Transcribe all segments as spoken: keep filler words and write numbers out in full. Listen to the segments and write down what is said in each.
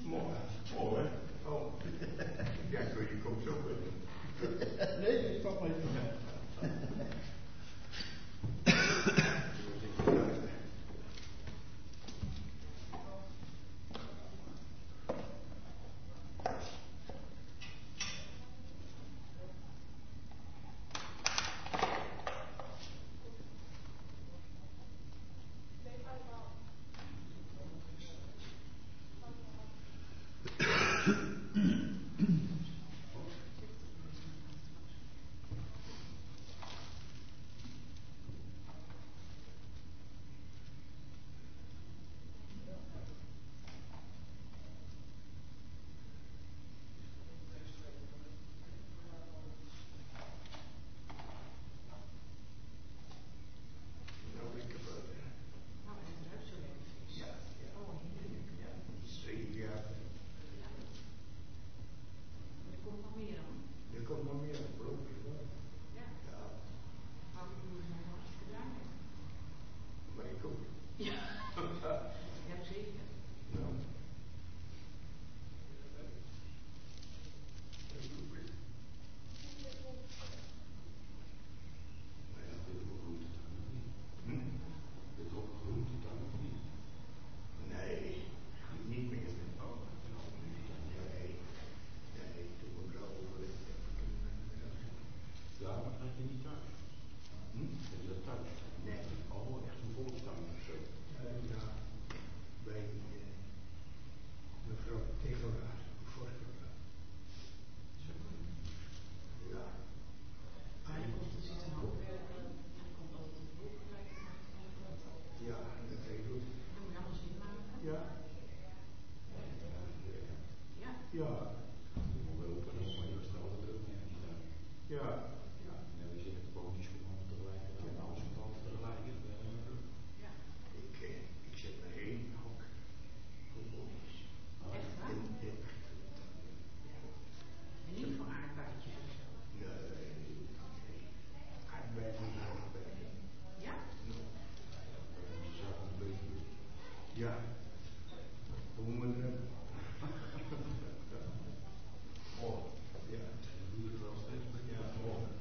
Mooi. Mooi, hè? Oh. Ja, je komt zo binnen. Nee, ik stap even. Oh, ja.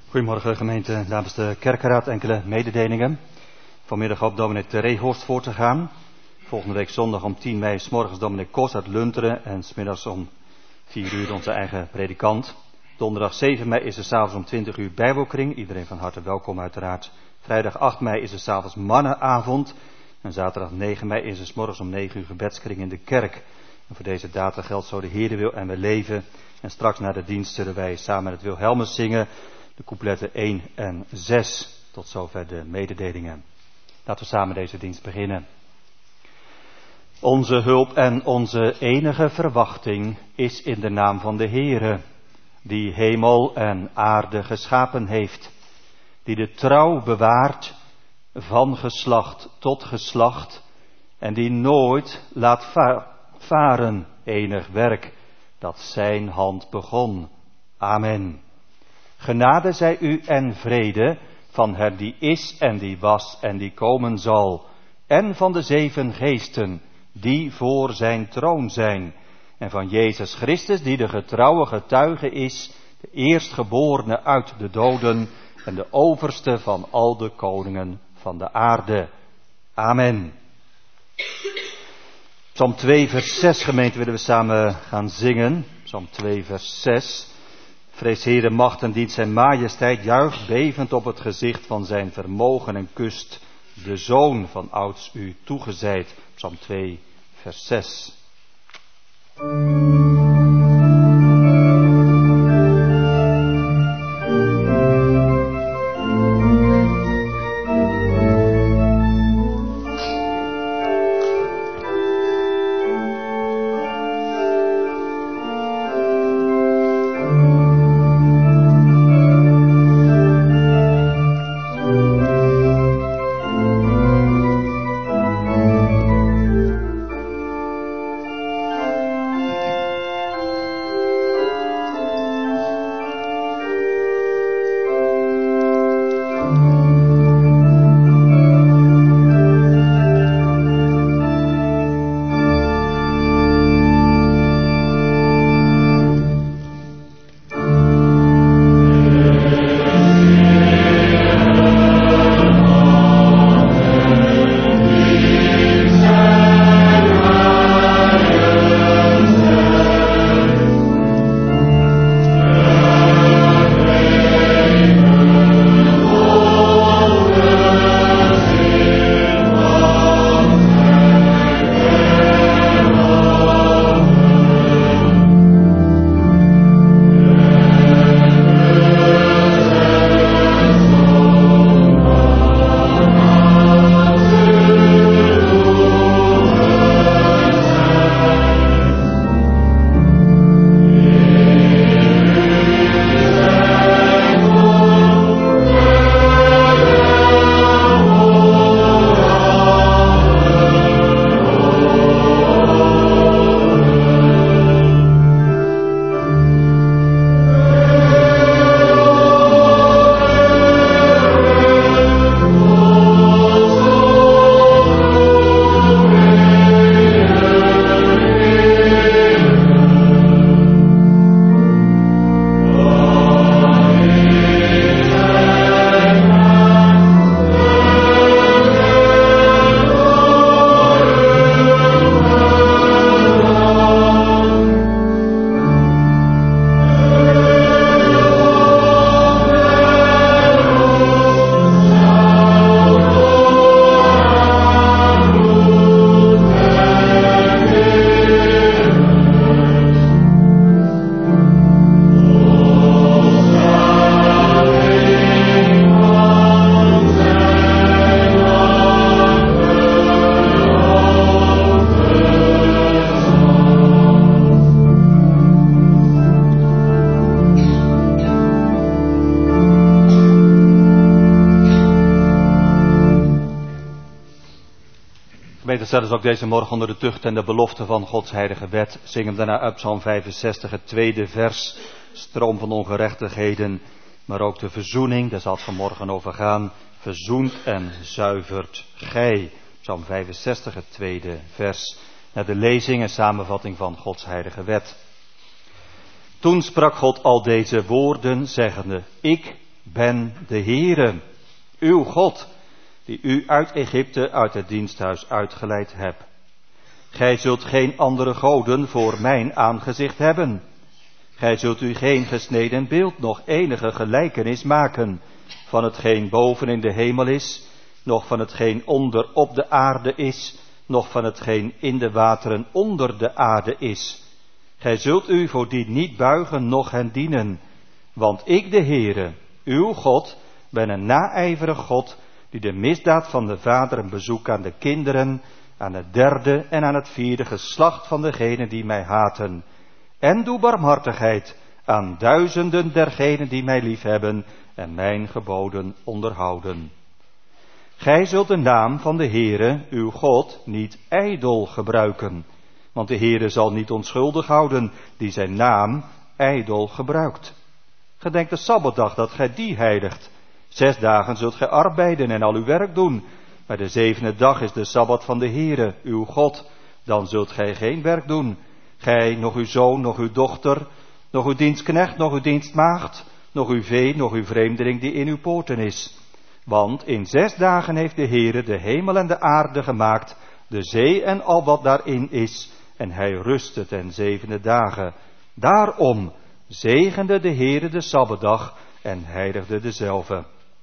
Goedemorgen gemeente, namens de kerkenraad enkele mededelingen. Vanmiddag op dominee Terehorst voor te gaan. Volgende week zondag om tien mei 's morgens dominee Kos uit Lunteren en 's middags om vier uur onze eigen predikant. Donderdag zeven mei is er 's avonds om twintig uur bijbelkring. Iedereen van harte welkom uiteraard. Vrijdag acht mei is er 's avonds mannenavond. En zaterdag negen mei is er 's morgens om negen uur gebedskring in de kerk. En voor deze data geldt zo de Heere wil en we leven. En straks na de dienst zullen wij samen met het Wilhelmus zingen. De coupletten één en zes. Tot zover de mededelingen. Laten we samen deze dienst beginnen. Onze hulp en onze enige verwachting is in de naam van de Heere, die hemel en aarde geschapen heeft, die de trouw bewaart van geslacht tot geslacht en die nooit laat va- varen enig werk dat zijn hand begon. Amen. Genade zij u en vrede van hem die is en die was en die komen zal, en van de zeven geesten die voor zijn troon zijn, en van Jezus Christus die de getrouwe getuige is, de eerstgeborene uit de doden en de overste van al de koningen van de aarde. Amen. Psalm twee vers zes, gemeente, willen we samen gaan zingen. Psalm twee vers zes. Vrees Heere macht en dient zijn majesteit, juicht bevend op het gezicht van zijn vermogen en kust de Zoon van ouds u toegezeid. Psalm twee vers zes. Stel dus ook deze morgen onder de tucht en de belofte van Gods heilige wet. Zing hem daarna uit Psalm vijfenzestig, het tweede vers. Stroom van ongerechtigheden, maar ook de verzoening, daar zal het vanmorgen over gaan. Verzoent en zuivert gij. Psalm vijfenzestig, het tweede vers. Naar de lezing en samenvatting van Gods heilige wet. Toen sprak God al deze woorden, zeggende: Ik ben de Heere, uw God, die u uit Egypte, uit het diensthuis uitgeleid hebt. Gij zult geen andere goden voor mijn aangezicht hebben. Gij zult u geen gesneden beeld, nog enige gelijkenis maken van hetgeen boven in de hemel is, nog van hetgeen onder op de aarde is, nog van hetgeen in de wateren onder de aarde is. Gij zult u voor die niet buigen, noch hen dienen. Want ik, de Heere, uw God, ben een naijverig God, die de misdaad van de vaderen bezoekt aan de kinderen, aan het derde en aan het vierde geslacht van degenen die mij haten. En doe barmhartigheid aan duizenden dergenen die mij liefhebben en mijn geboden onderhouden. Gij zult de naam van de Heere, uw God, niet ijdel gebruiken. Want de Heere zal niet onschuldig houden die zijn naam ijdel gebruikt. Gedenk de Sabbatdag dat gij die heiligt. Zes dagen zult gij arbeiden en al uw werk doen. Maar de zevende dag is de Sabbat van de Heere, uw God. Dan zult gij geen werk doen. Gij, nog uw zoon, nog uw dochter, nog uw dienstknecht, nog uw dienstmaagd, nog uw vee, nog uw vreemdeling die in uw poorten is. Want in zes dagen heeft de Heere de hemel en de aarde gemaakt, de zee en al wat daarin is, en hij rustte ten zevende dagen. Daarom zegende de Heere de Sabbatdag en heiligde dezelve.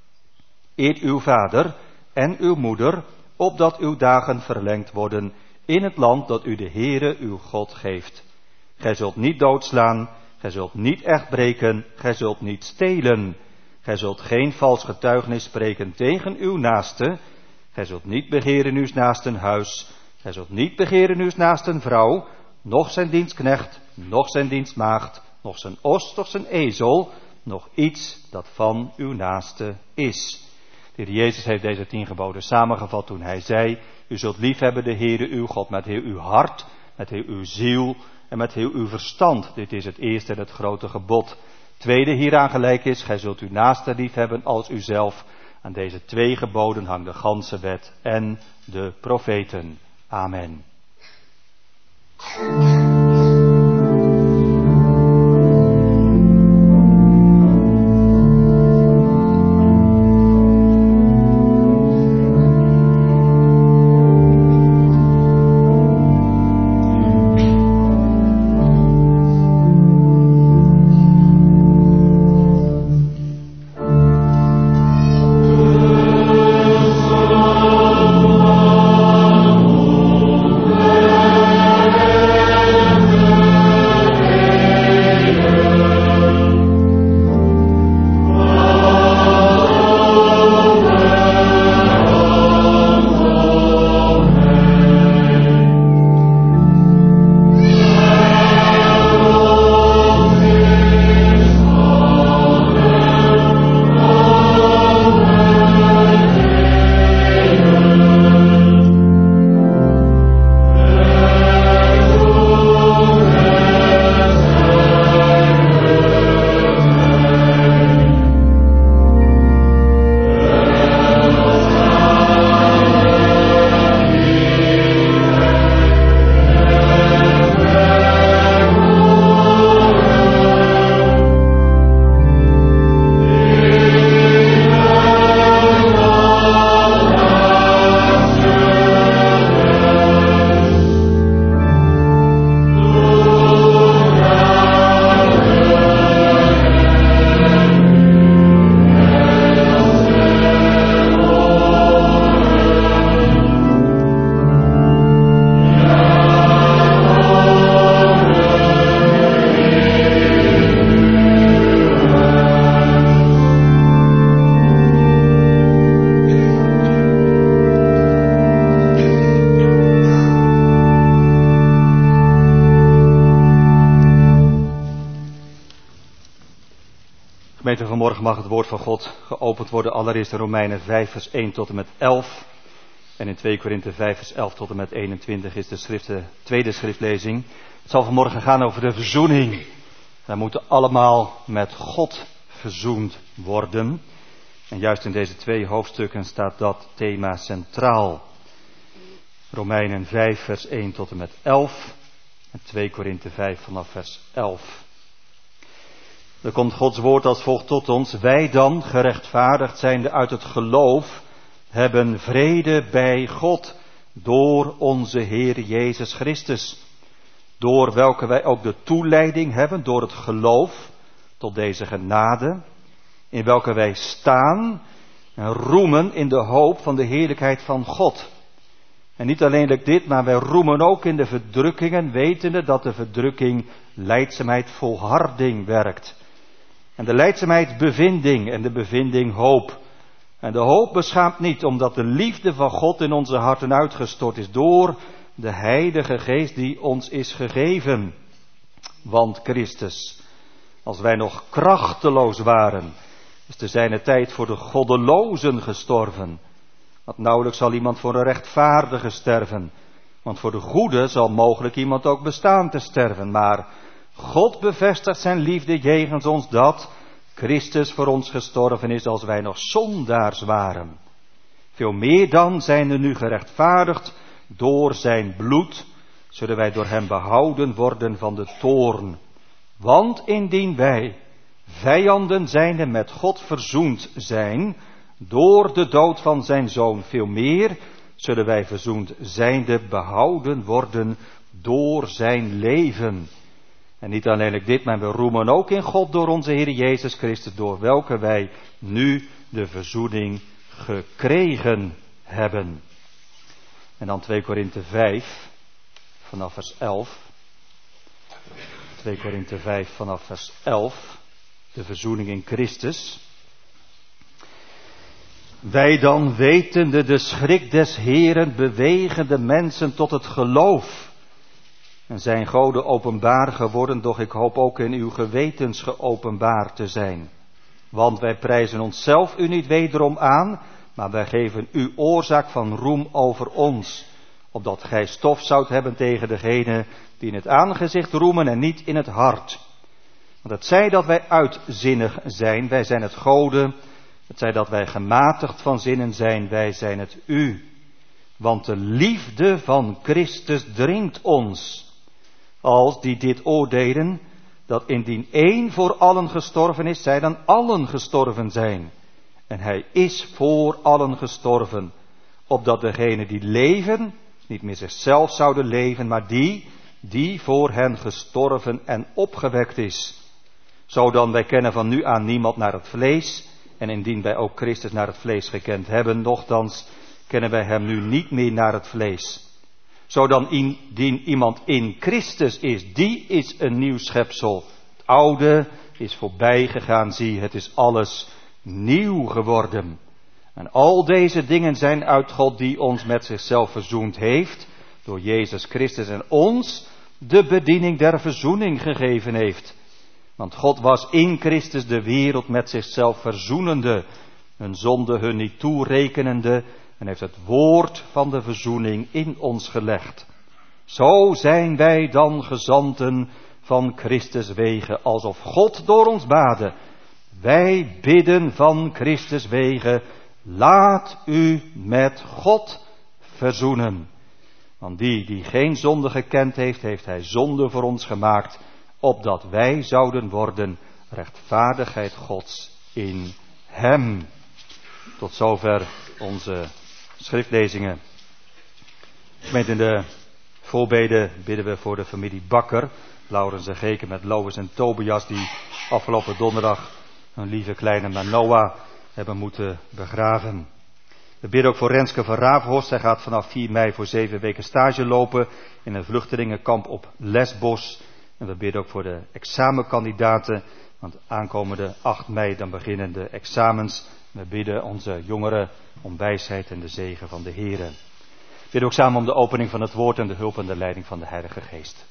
Eert uw vader en uw moeder, opdat uw dagen verlengd worden in het land dat u de Heere uw God geeft. Gij zult niet doodslaan, gij zult niet echt breken, gij zult niet stelen. Gij zult geen vals getuigenis spreken tegen uw naaste. Gij zult niet begeren uws naasten huis. Gij zult niet begeren uws naasten vrouw, noch zijn dienstknecht, noch zijn dienstmaagd, noch zijn os, noch zijn ezel, nog iets dat van uw naaste is. De Heer Jezus heeft deze tien geboden samengevat toen hij zei, u zult liefhebben de Heere uw God met heel uw hart, met heel uw ziel en met heel uw verstand. Dit is het eerste en het grote gebod. Tweede hieraan gelijk is, gij zult uw naaste liefhebben als uzelf. Aan deze twee geboden hangt de ganse wet en de profeten. Amen. Gemeente, vanmorgen mag het woord van God geopend worden. Allereerst in Romeinen vijf vers één tot en met elf. En in twee Korinthe vijf vers elf tot en met eenentwintig is de, schrift, de tweede schriftlezing. Het zal vanmorgen gaan over de verzoening. Wij moeten allemaal met God verzoend worden. En juist in deze twee hoofdstukken staat dat thema centraal. Romeinen vijf vers één tot en met elf. En twee Korinthe vijf vanaf vers elf. Er komt Gods woord als volgt tot ons. Wij dan, gerechtvaardigd zijnde uit het geloof, hebben vrede bij God door onze Heer Jezus Christus. Door welke wij ook de toeleiding hebben, door het geloof, tot deze genade, in welke wij staan en roemen in de hoop van de heerlijkheid van God. En niet alleen dit, maar wij roemen ook in de verdrukkingen, wetende dat de verdrukking lijdzaamheid volharding werkt. En de lijdzaamheid bevinding en de bevinding hoop. En de hoop beschaamt niet, omdat de liefde van God in onze harten uitgestort is door de Heilige Geest die ons is gegeven. Want Christus, als wij nog krachteloos waren, is te zijner tijd voor de goddelozen gestorven. Want nauwelijks zal iemand voor een rechtvaardige sterven. Want voor de goede zal mogelijk iemand ook bestaan te sterven. Maar God bevestigt zijn liefde jegens ons dat Christus voor ons gestorven is als wij nog zondaars waren. Veel meer dan zijn we nu gerechtvaardigd door zijn bloed, zullen wij door hem behouden worden van de toorn. Want indien wij vijanden zijnde met God verzoend zijn, door de dood van zijn zoon, veel meer zullen wij verzoend zijnde behouden worden door zijn leven. En niet alleen dit, maar we roemen ook in God door onze Heer Jezus Christus, door welke wij nu de verzoening gekregen hebben. En dan twee Korinthe vijf, vanaf vers elf. twee Korinthe vijf, vanaf vers elf. De verzoening in Christus. Wij dan, wetende de schrik des Heeren, bewegen de mensen tot het geloof. En zijn goden openbaar geworden, doch ik hoop ook in uw gewetens geopenbaard te zijn. Want wij prijzen onszelf u niet wederom aan, maar wij geven u oorzaak van roem over ons. Opdat gij stof zoudt hebben tegen degene die in het aangezicht roemen en niet in het hart. Want het zij dat wij uitzinnig zijn, wij zijn het goden. Het zij dat wij gematigd van zinnen zijn, wij zijn het u. Want de liefde van Christus dringt ons. Als die dit oordelen, dat indien één voor allen gestorven is, zij dan allen gestorven zijn. En hij is voor allen gestorven, opdat degenen die leven, niet meer zichzelf zouden leven, maar die, die voor hen gestorven en opgewekt is. Zo dan, wij kennen van nu aan niemand naar het vlees, en indien wij ook Christus naar het vlees gekend hebben, nochtans kennen wij hem nu niet meer naar het vlees. Zo dan, indien iemand in Christus is, die is een nieuw schepsel. Het oude is voorbij gegaan, zie, het is alles nieuw geworden. En al deze dingen zijn uit God die ons met zichzelf verzoend heeft, door Jezus Christus en ons de bediening der verzoening gegeven heeft. Want God was in Christus de wereld met zichzelf verzoenende, hun zonde hun niet toerekenende, en heeft het woord van de verzoening in ons gelegd. Zo zijn wij dan gezanten van Christus wege, alsof God door ons bade. Wij bidden van Christus wege, laat u met God verzoenen. Want die die geen zonde gekend heeft, heeft hij zonde voor ons gemaakt, opdat wij zouden worden rechtvaardigheid Gods in hem. Tot zover onze schriftlezingen. Met in de voorbeden bidden we voor de familie Bakker, Laurens en Geke met Lois en Tobias, die afgelopen donderdag hun lieve kleine Manoa hebben moeten begraven. We bidden ook voor Renske van Ravenhorst. Zij gaat vanaf vier mei voor zeven weken stage lopen in een vluchtelingenkamp op Lesbos. En we bidden ook voor de examenkandidaten, want aankomende acht mei dan beginnen de examens. We bidden onze jongeren om wijsheid en de zegen van de Heere. We bidden ook samen om de opening van het woord en de hulp en de leiding van de Heilige Geest.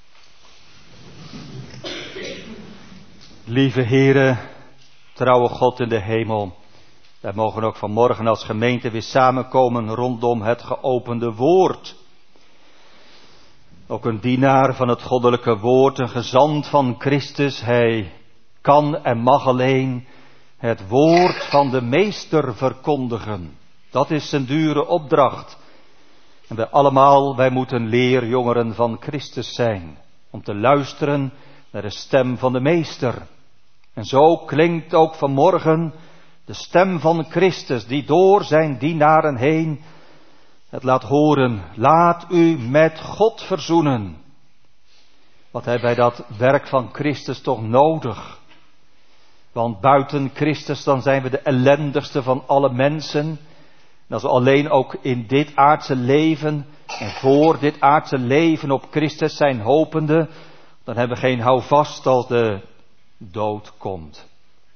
Lieve Heere, trouwe God in de hemel, wij mogen ook vanmorgen als gemeente weer samenkomen rondom het geopende woord. Ook een dienaar van het goddelijke woord, een gezant van Christus, hij kan en mag alleen het woord van de meester verkondigen. Dat is zijn dure opdracht. En wij allemaal, wij moeten leerjongeren van Christus zijn, om te luisteren naar de stem van de meester. En zo klinkt ook vanmorgen de stem van Christus die door zijn dienaren heen het laat horen. Laat u met God verzoenen. Wat hij bij dat werk van Christus toch nodig. Want buiten Christus dan zijn we de ellendigste van alle mensen. En als we alleen ook in dit aardse leven en voor dit aardse leven op Christus zijn hopende, dan hebben we geen houvast als de dood komt.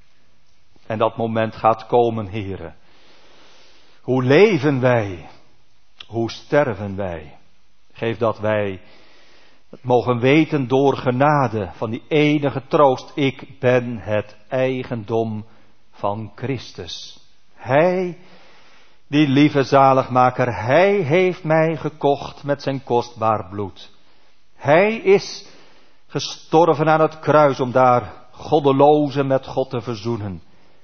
En dat moment gaat komen, heren. Hoe leven wij? Hoe sterven wij? Geef dat wij het mogen weten door genade van die enige troost. Ik ben het eigendom van Christus. Hij, die lieve zaligmaker, hij heeft mij gekocht met zijn kostbaar bloed. Hij is gestorven aan het kruis om daar goddelozen met God te verzoenen.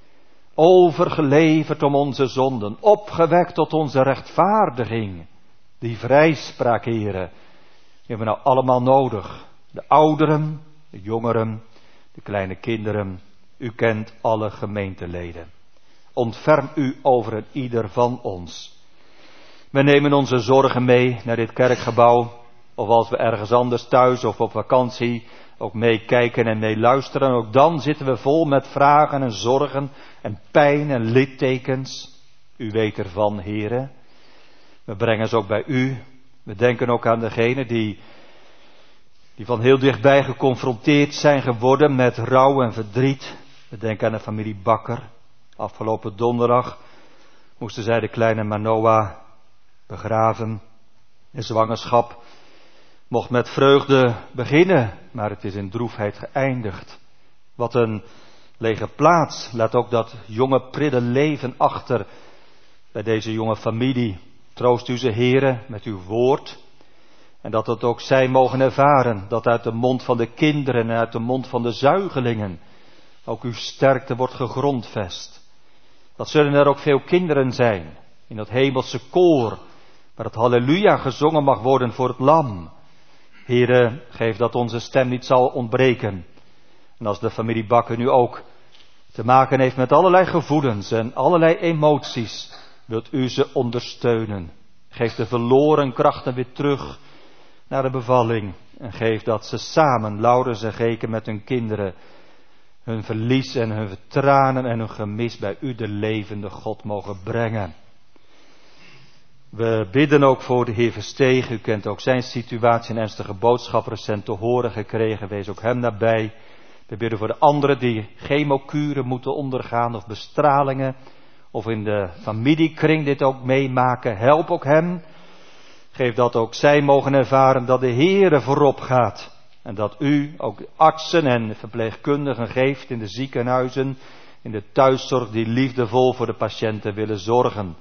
Overgeleverd om onze zonden, opgewekt tot onze rechtvaardiging. Die vrijspraak, heren, die hebben we nou allemaal nodig. De ouderen, de jongeren, de kleine kinderen. U kent alle gemeenteleden. Ontferm u over een ieder van ons. We nemen onze zorgen mee naar dit kerkgebouw. Of als we ergens anders thuis of op vakantie ook meekijken en meeluisteren. Ook dan zitten we vol met vragen en zorgen en pijn en littekens. U weet ervan, heren. We brengen ze ook bij u. We denken ook aan degenen die, die van heel dichtbij geconfronteerd zijn geworden met rouw en verdriet. We denken aan de familie Bakker. Afgelopen donderdag moesten zij de kleine Manoa begraven. De zwangerschap mocht met vreugde beginnen, maar het is in droefheid geëindigd. Wat een lege plaats. Laat ook dat jonge prille leven achter bij deze jonge familie. Troost u ze, heren, met uw woord. En dat het ook zij mogen ervaren, dat uit de mond van de kinderen en uit de mond van de zuigelingen ook uw sterkte wordt gegrondvest. Dat zullen er ook veel kinderen zijn in dat hemelse koor, waar het halleluja gezongen mag worden voor het lam. Heren, geef dat onze stem niet zal ontbreken. En als de familie Bakker nu ook te maken heeft met allerlei gevoelens en allerlei emoties, wilt u ze ondersteunen. Geef de verloren krachten weer terug naar de bevalling. En geef dat ze samen, Laurens en Geke, met hun kinderen hun verlies en hun tranen en hun gemis bij u, de levende God, mogen brengen. We bidden ook voor de heer Verstegen. U kent ook zijn situatie, een ernstige boodschap recent te horen gekregen. Wees ook hem nabij. We bidden voor de anderen die chemokuren moeten ondergaan of bestralingen. Of in de familiekring dit ook meemaken. Help ook hem. Geef dat ook zij mogen ervaren dat de Heere voorop gaat. En dat u ook artsen en verpleegkundigen geeft in de ziekenhuizen, in de thuiszorg die liefdevol voor de patiënten willen zorgen.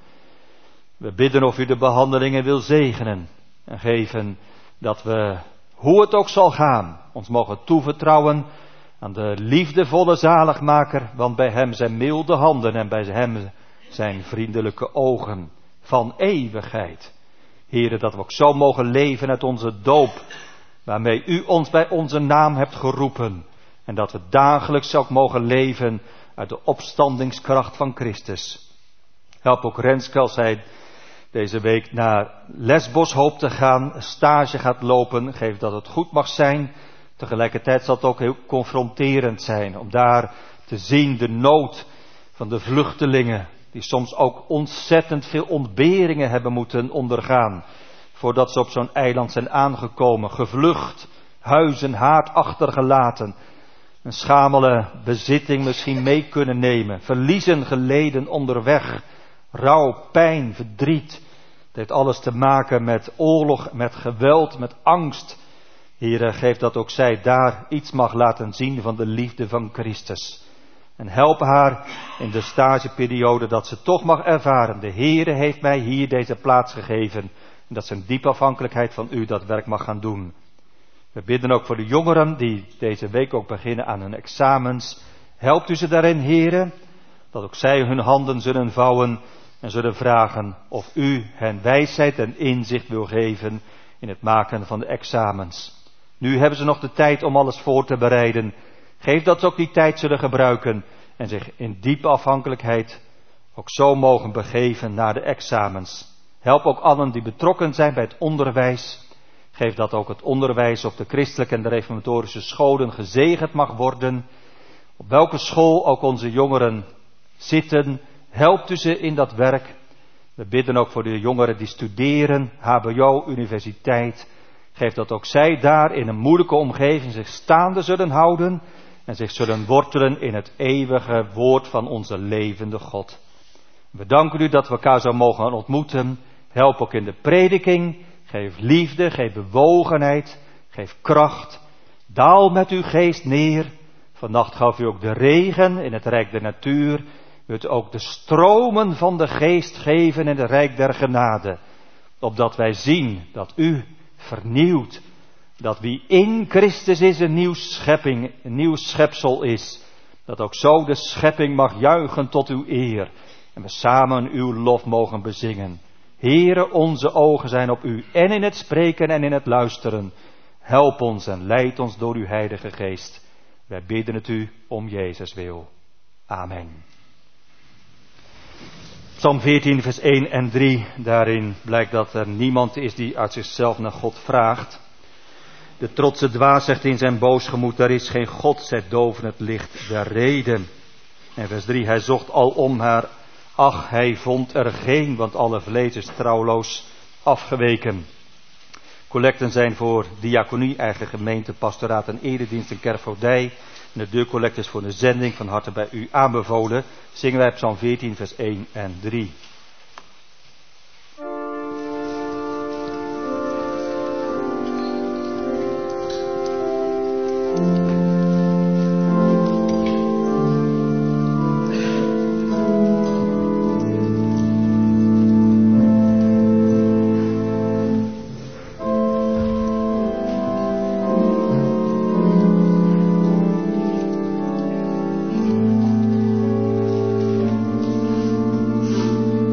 We bidden of u de behandelingen wil zegenen en geven dat we, hoe het ook zal gaan, ons mogen toevertrouwen aan de liefdevolle zaligmaker, want bij hem zijn milde handen en bij hem zijn vriendelijke ogen van eeuwigheid. Heere, dat we ook zo mogen leven uit onze doop, waarmee u ons bij onze naam hebt geroepen. En dat we dagelijks ook mogen leven uit de opstandingskracht van Christus. Help ook Renske als hij deze week naar Lesbos hoopt te gaan, stage gaat lopen. Geef dat het goed mag zijn. Tegelijkertijd zal het ook heel confronterend zijn om daar te zien de nood van de vluchtelingen. Die soms ook ontzettend veel ontberingen hebben moeten ondergaan. Voordat ze op zo'n eiland zijn aangekomen. Gevlucht, huis en haard achtergelaten. Een schamele bezitting misschien mee kunnen nemen. Verliezen geleden onderweg. Rouw, pijn, verdriet. Het heeft alles te maken met oorlog, met geweld, met angst. Heere, geef dat ook zij daar iets mag laten zien van de liefde van Christus. En help haar in de stageperiode dat ze toch mag ervaren. De Heere heeft mij hier deze plaats gegeven. En dat zijn diepe afhankelijkheid van u dat werk mag gaan doen. We bidden ook voor de jongeren die deze week ook beginnen aan hun examens. Helpt u ze daarin, Heere, dat ook zij hun handen zullen vouwen en zullen vragen of u hen wijsheid en inzicht wil geven in het maken van de examens. Nu hebben ze nog de tijd om alles voor te bereiden. Geef dat ze ook die tijd zullen gebruiken en zich in diepe afhankelijkheid ook zo mogen begeven naar de examens. Help ook allen die betrokken zijn bij het onderwijs. Geef dat ook het onderwijs op de christelijke en de reformatorische scholen gezegend mag worden. Op welke school ook onze jongeren zitten, helpt u ze in dat werk. We bidden ook voor de jongeren die studeren, H B O, universiteit. Geef dat ook zij daar in een moeilijke omgeving zich staande zullen houden en zich zullen wortelen in het eeuwige woord van onze levende God. We danken u dat we elkaar zo mogen ontmoeten. Help ook in de prediking. Geef liefde, geef bewogenheid, geef kracht. Daal met uw geest neer. Vannacht gaf u ook de regen in het rijk der natuur. Wilt u ook de stromen van de geest geven in het rijk der genade. Opdat wij zien dat u vernieuwt. Dat wie in Christus is een nieuw schepping, een nieuw schepsel is. Dat ook zo de schepping mag juichen tot uw eer. En we samen uw lof mogen bezingen. Heere, onze ogen zijn op u en in het spreken en in het luisteren. Help ons en leid ons door uw heilige geest. Wij bidden het u om Jezus wil. Amen. Psalm veertien vers één en drie. Daarin blijkt dat er niemand is die uit zichzelf naar God vraagt. De trotse dwaas zegt in zijn boos gemoed, er is geen God, zet doven het licht der reden. En vers drie, hij zocht alom haar, ach, hij vond er geen, want alle vlees is trouwloos afgeweken. Collecten zijn voor diaconie, eigen gemeente, pastoraat en eredienst en kerkvoogdij. En de deurcollectes voor de zending van harte bij u aanbevolen. Zingen wij Psalm veertien vers één en drie. Thank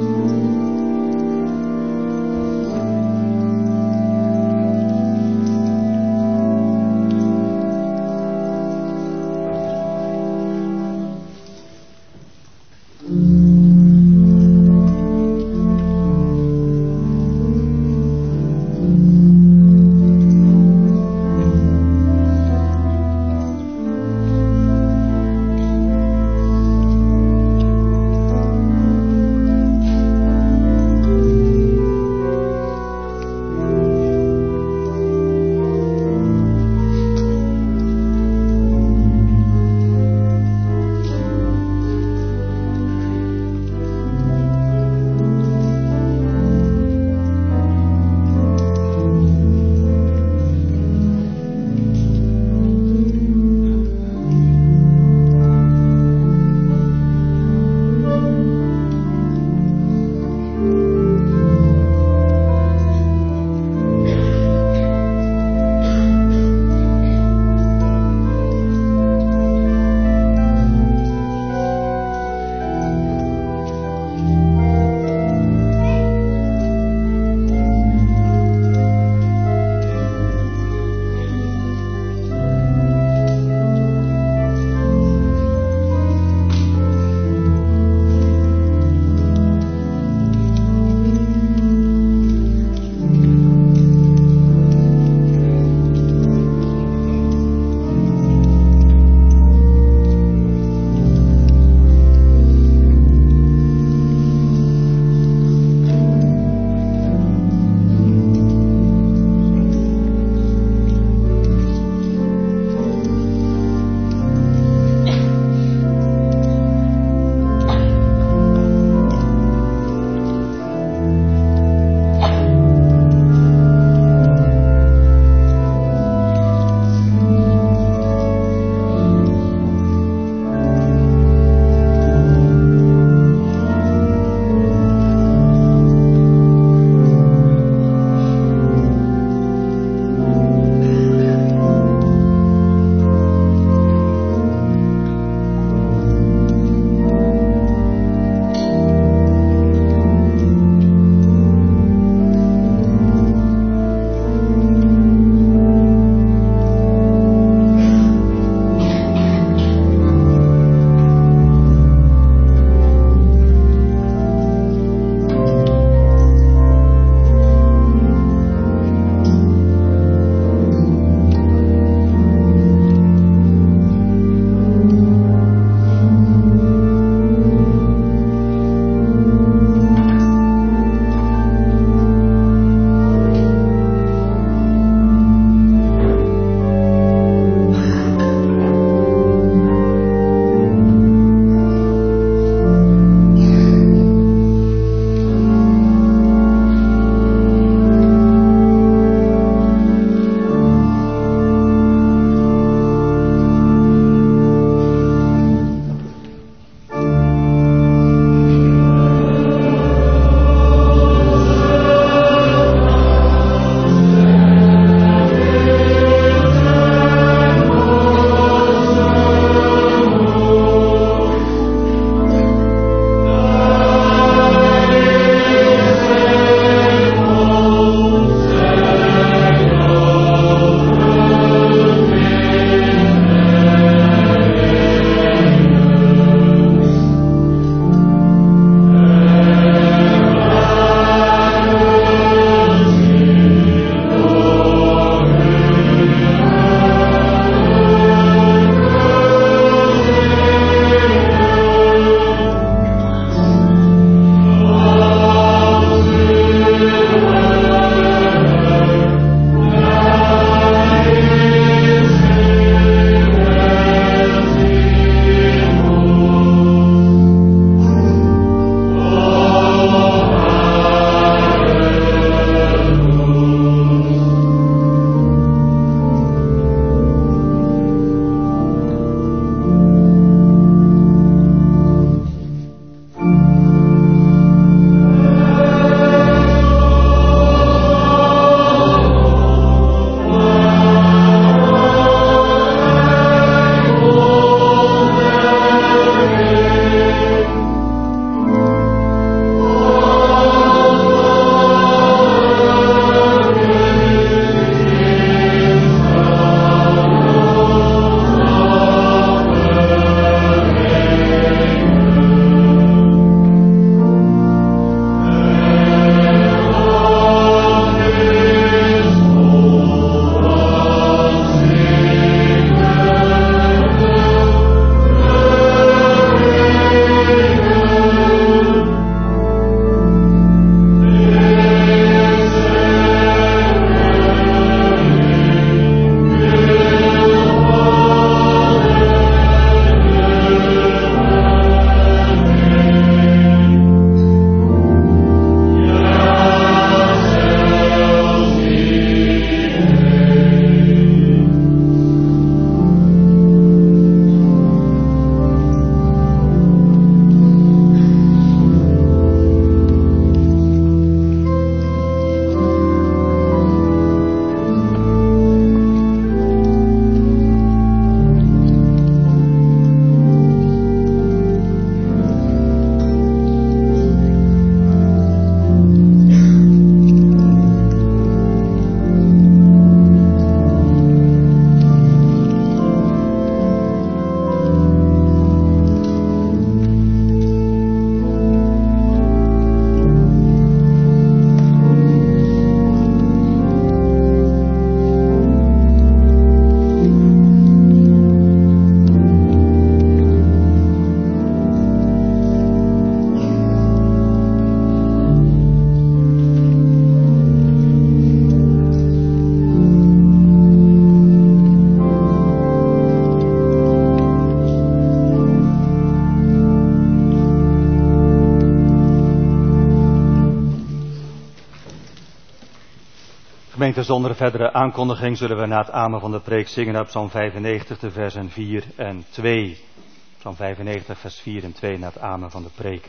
Gemeente, zonder verdere aankondiging zullen we na het amen van de preek zingen uit Psalm vijfennegentig, de versen vier en twee. Psalm vijfennegentig, vers vier en twee na het amen van de preek.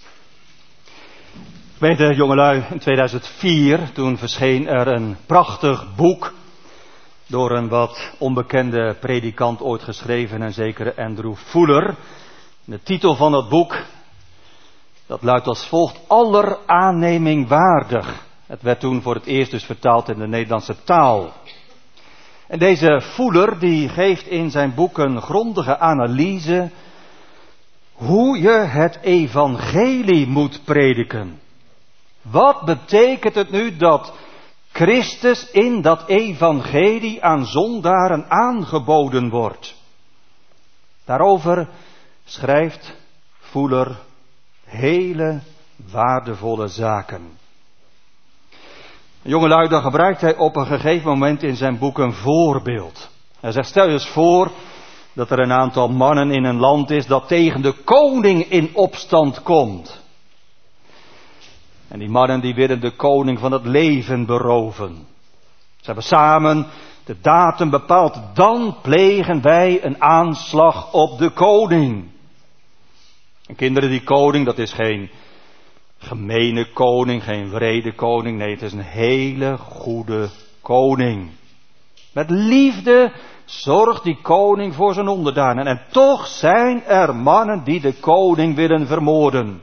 Gemeente, jongelui, in tweeduizend vier, toen verscheen er een prachtig boek door een wat onbekende predikant ooit geschreven, een zekere Andrew Fuller. De titel van dat boek, dat luidt als volgt: Aller aanneming waardig. Het werd toen voor het eerst dus vertaald in de Nederlandse taal. En deze Fuller die geeft in zijn boek een grondige analyse hoe je het evangelie moet prediken. Wat betekent het nu dat Christus in dat evangelie aan zondaren aangeboden wordt? Daarover schrijft Fuller hele waardevolle zaken. Jongelui, dan gebruikt hij op een gegeven moment in zijn boek een voorbeeld. Hij zegt, stel je eens voor dat er een aantal mannen in een land is dat tegen de koning in opstand komt. En die mannen die willen de koning van het leven beroven. Ze hebben samen de datum bepaald, dan plegen wij een aanslag op de koning. En kinderen, die koning, dat is geen gemene koning, geen wrede koning. Nee, het is een hele goede koning. Met liefde zorgt die koning voor zijn onderdanen. En toch zijn er mannen die de koning willen vermoorden.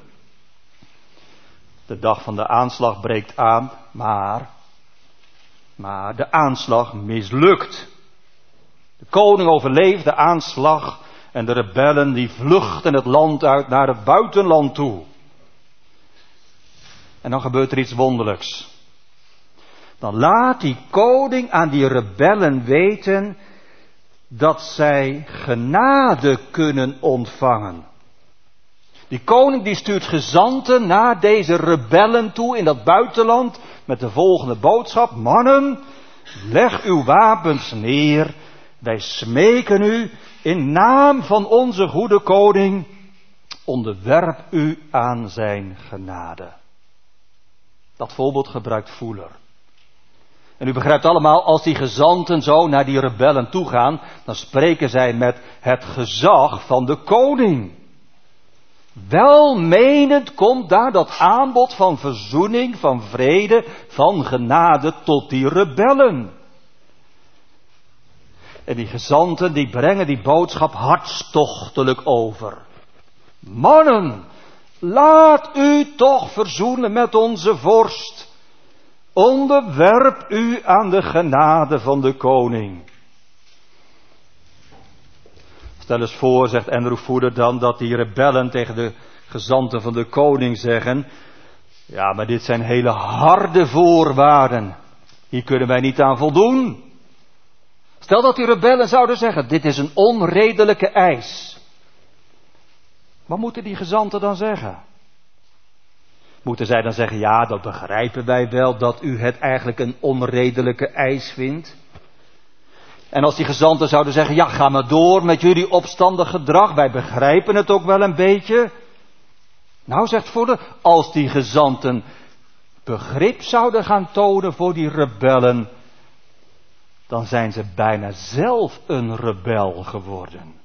De dag van de aanslag breekt aan, maar, maar de aanslag mislukt. De koning overleeft de aanslag en de rebellen die vluchten het land uit naar het buitenland toe. En dan gebeurt er iets wonderlijks. Dan laat die koning aan die rebellen weten dat zij genade kunnen ontvangen. Die koning die stuurt gezanten naar deze rebellen toe in dat buitenland met de volgende boodschap: mannen, leg uw wapens neer. Wij smeken u in naam van onze goede koning, onderwerp u aan zijn genade. Dat voorbeeld gebruikt Fuller. En u begrijpt allemaal, als die gezanten zo naar die rebellen toe gaan, dan spreken zij met het gezag van de koning. Welmenend komt daar dat aanbod van verzoening, van vrede, van genade tot die rebellen. En die gezanten die brengen die boodschap hartstochtelijk over. Mannen, laat u toch verzoenen met onze vorst. Onderwerp u aan de genade van de koning. Stel eens voor, zegt Andrew Fuller dan, dat die rebellen tegen de gezanten van de koning zeggen: ja, maar dit zijn hele harde voorwaarden. Hier kunnen wij niet aan voldoen. Stel dat die rebellen zouden zeggen: dit is een onredelijke eis. Wat moeten die gezanten dan zeggen? Moeten zij dan zeggen: ja, dat begrijpen wij wel, dat u het eigenlijk een onredelijke eis vindt? En als die gezanten zouden zeggen: ja, ga maar door met jullie opstandig gedrag, wij begrijpen het ook wel een beetje. Nou, zegt Fuller, als die gezanten begrip zouden gaan tonen voor die rebellen, dan zijn ze bijna zelf een rebel geworden.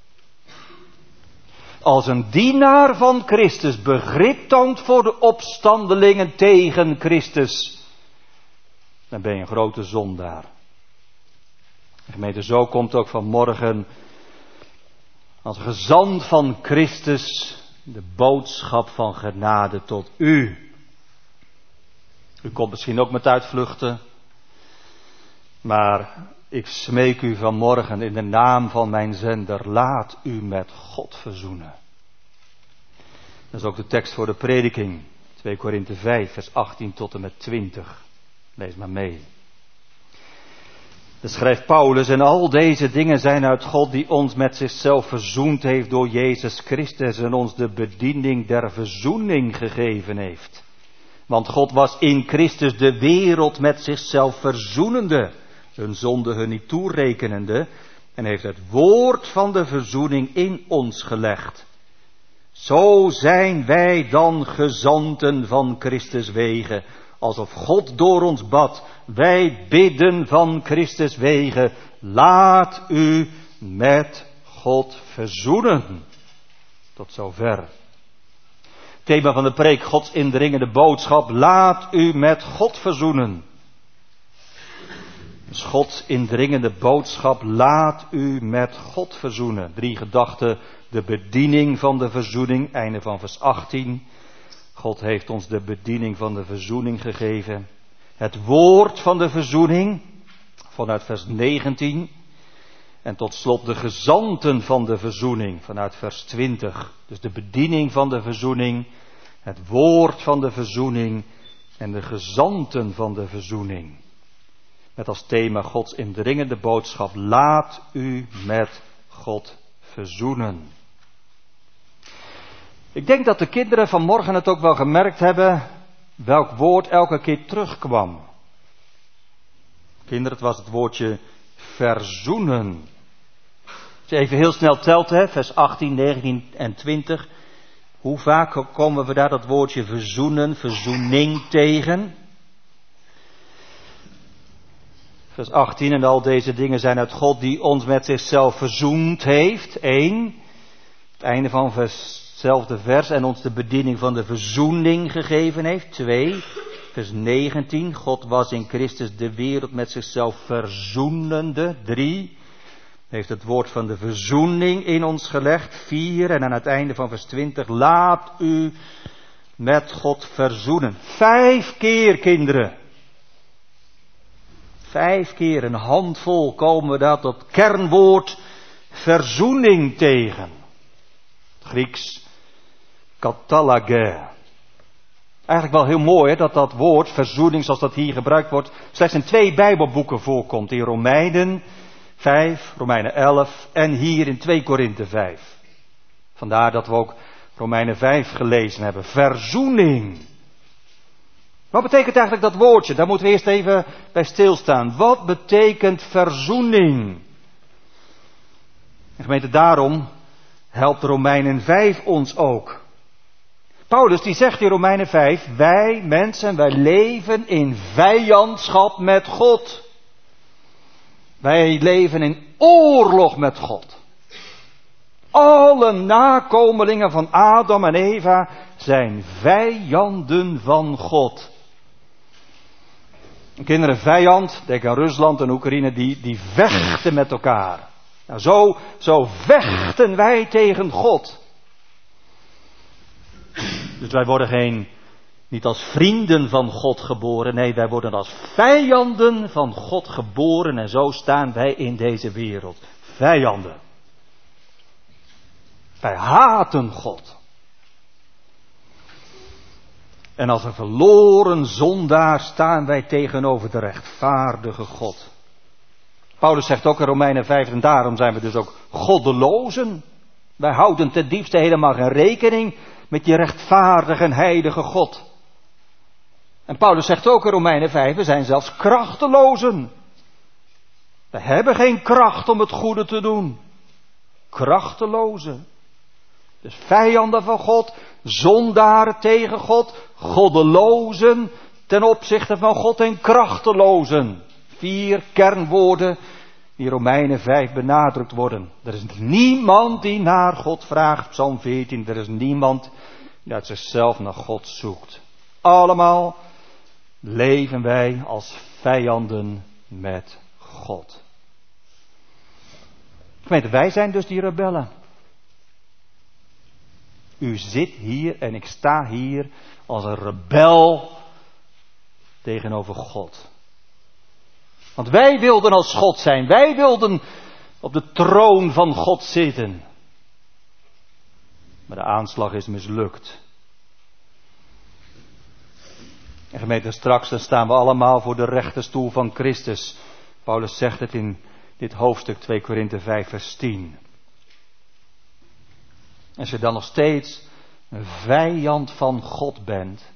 Als een dienaar van Christus begrip toont voor de opstandelingen tegen Christus, dan ben je een grote zondaar. Gemeente, zo komt ook vanmorgen als gezant van Christus de boodschap van genade tot u. U komt misschien ook met uitvluchten, maar ik smeek u vanmorgen in de naam van mijn zender, laat u met God verzoenen. Dat is ook de tekst voor de prediking, twee Korinthe vijf, vers achttien tot en met twintig. Lees maar mee. Dan schrijft Paulus: en al deze dingen zijn uit God, die ons met zichzelf verzoend heeft door Jezus Christus en ons de bediening der verzoening gegeven heeft. Want God was in Christus de wereld met zichzelf verzoenende, hun zonde hun niet toerekenende, en heeft het woord van de verzoening in ons gelegd. Zo zijn wij dan gezanten van Christus wege, alsof God door ons bad. Wij bidden van Christus wegen, laat u met God verzoenen. Tot zover. Thema van de preek, Gods indringende boodschap, laat u met God verzoenen. Dus Gods indringende boodschap, laat u met God verzoenen. Drie gedachten, de bediening van de verzoening, einde van vers achttien. God heeft ons de bediening van de verzoening gegeven. Het woord van de verzoening, vanuit vers negentien. En tot slot de gezanten van de verzoening, vanuit vers twintig. Dus de bediening van de verzoening, het woord van de verzoening en de gezanten van de verzoening. Met als thema Gods indringende boodschap, laat u met God verzoenen. Ik denk dat de kinderen vanmorgen het ook wel gemerkt hebben, welk woord elke keer terugkwam. Kinderen, het was het woordje verzoenen. Als je even heel snel telt, hè, vers achttien, negentien en twintig. Hoe vaak komen we daar dat woordje verzoenen, verzoening tegen? Vers achttien, en al deze dingen zijn uit God die ons met zichzelf verzoend heeft. Eén, het einde van hetzelfde vers, en ons de bediening van de verzoening gegeven heeft. Twee, vers negentien, God was in Christus de wereld met zichzelf verzoenende. Drie, heeft het woord van de verzoening in ons gelegd. Vier, en aan het einde van vers twintig, laat u met God verzoenen. Vijf keer, kinderen. Vijf keer, een handvol, komen we dat tot kernwoord verzoening tegen. Grieks katalage. Eigenlijk wel heel mooi, hè, dat dat woord verzoening, zoals dat hier gebruikt wordt, slechts in twee Bijbelboeken voorkomt. In Romeinen vijf, Romeinen elf en hier in twee Korinthe vijf. Vandaar dat we ook Romeinen vijf gelezen hebben. Verzoening. Wat betekent eigenlijk dat woordje? Daar moeten we eerst even bij stilstaan. Wat betekent verzoening? En gemeente, daarom helpt Romeinen vijf ons ook. Paulus die zegt in Romeinen vijf, wij mensen, wij leven in vijandschap met God. Wij leven in oorlog met God. Alle nakomelingen van Adam en Eva zijn vijanden van God. Kinderen, vijand, denk aan Rusland en Oekraïne, die, die vechten met elkaar. Nou, zo, zo vechten wij tegen God. Dus wij worden geen, niet als vrienden van God geboren. Nee, wij worden als vijanden van God geboren. En zo staan wij in deze wereld. Vijanden. Wij haten God. En als een verloren zondaar staan wij tegenover de rechtvaardige God. Paulus zegt ook in Romeinen vijf, en daarom zijn we dus ook goddelozen. Wij houden ten diepste helemaal geen rekening met die rechtvaardige en heilige God. En Paulus zegt ook in Romeinen vijf, we zijn zelfs krachtelozen. We hebben geen kracht om het goede te doen. Krachtelozen. Dus vijanden van God, zondaren tegen God, goddelozen ten opzichte van God en krachtelozen. Vier kernwoorden die Romeinen vijf benadrukt worden. Er is niemand die naar God vraagt, Psalm veertien, er is niemand die uit zichzelf naar God zoekt. Allemaal leven wij als vijanden met God. Gemeente, wij zijn dus die rebellen. U zit hier en ik sta hier als een rebel tegenover God. Want wij wilden als God zijn. Wij wilden op de troon van God zitten. Maar de aanslag is mislukt. En gemeente, straks dan staan we allemaal voor de rechterstoel van Christus. Paulus zegt het in dit hoofdstuk twee Korinthe vijf vers tien. Als je dan nog steeds een vijand van God bent,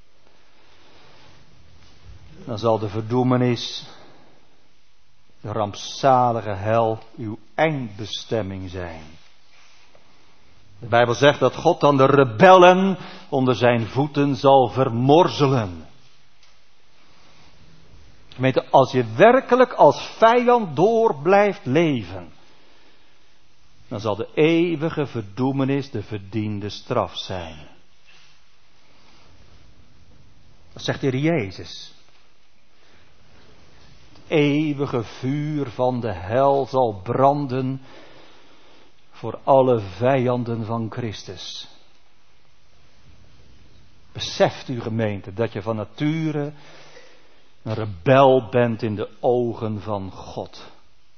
dan zal de verdoemenis, de rampzalige hel, uw eindbestemming zijn. De Bijbel zegt dat God dan de rebellen onder zijn voeten zal vermorzelen. Gemeente, als je werkelijk als vijand door blijft leven, dan zal de eeuwige verdoemenis de verdiende straf zijn. Dat zegt de Heer Jezus. Het eeuwige vuur van de hel zal branden voor alle vijanden van Christus. Beseft u, gemeente, dat je van nature een rebel bent in de ogen van God.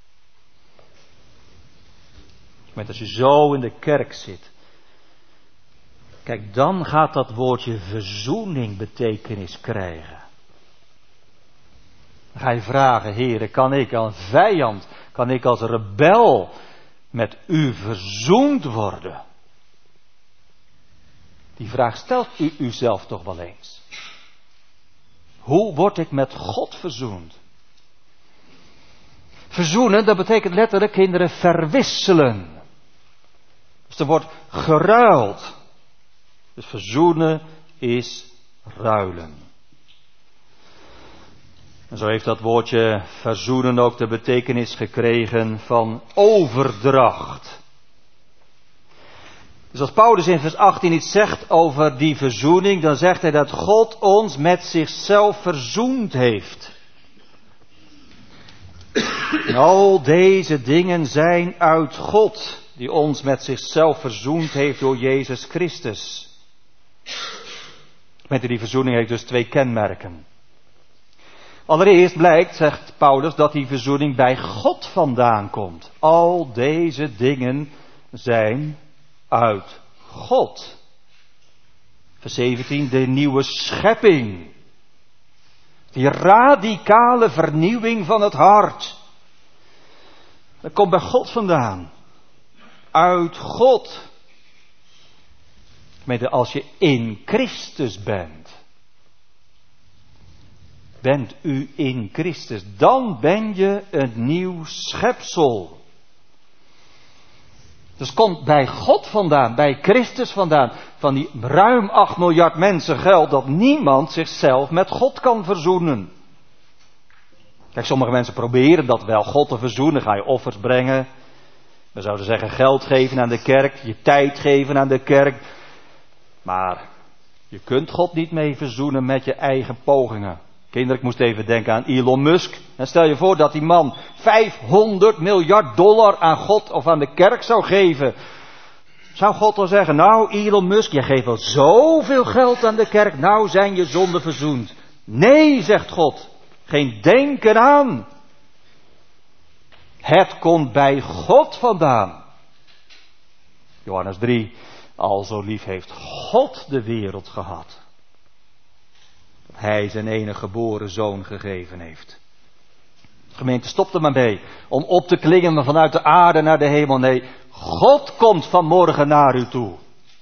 Met als je zo in de kerk zit, kijk, dan gaat dat woordje verzoening betekenis krijgen. Dan ga je vragen, Heere, kan ik als vijand, kan ik als rebel met u verzoend worden? Die vraag stelt u uzelf toch wel eens. Hoe word ik met God verzoend? Verzoenen, dat betekent letterlijk, kinderen, verwisselen. Dus er wordt geruild. Dus verzoenen is ruilen. En zo heeft dat woordje verzoenen ook de betekenis gekregen van overdracht. Dus als Paulus in vers achttien iets zegt over die verzoening, dan zegt hij dat God ons met zichzelf verzoend heeft. En al deze dingen zijn uit God, die ons met zichzelf verzoend heeft door Jezus Christus. Met die verzoening heeft dus twee kenmerken. Allereerst blijkt, zegt Paulus, dat die verzoening bij God vandaan komt. Al deze dingen zijn uit God. Vers zeventien, de nieuwe schepping. Die radicale vernieuwing van het hart. Dat komt bij God vandaan. Uit God. Met als je in Christus bent. Bent u in Christus. Dan ben je een nieuw schepsel. Dus het komt bij God vandaan, bij Christus vandaan. Van die ruim acht miljard mensen geldt dat niemand zichzelf met God kan verzoenen. Kijk, sommige mensen proberen dat wel, God te verzoenen. Ga je offers brengen. We zouden zeggen geld geven aan de kerk, je tijd geven aan de kerk. Maar je kunt God niet mee verzoenen met je eigen pogingen. Kinderen, ik moest even denken aan Elon Musk. En stel je voor dat die man vijfhonderd miljard dollar aan God of aan de kerk zou geven. Zou God dan zeggen, nou Elon Musk, je geeft wel zoveel geld aan de kerk, nou zijn je zonden verzoend. Nee, zegt God, geen denken aan. Het komt bij God vandaan. Johannes drie, al zo lief heeft God de wereld gehad. Hij zijn enige geboren zoon gegeven heeft. Gemeente, stop er maar mee om op te klingen vanuit de aarde naar de hemel. Nee, God komt vanmorgen naar u toe.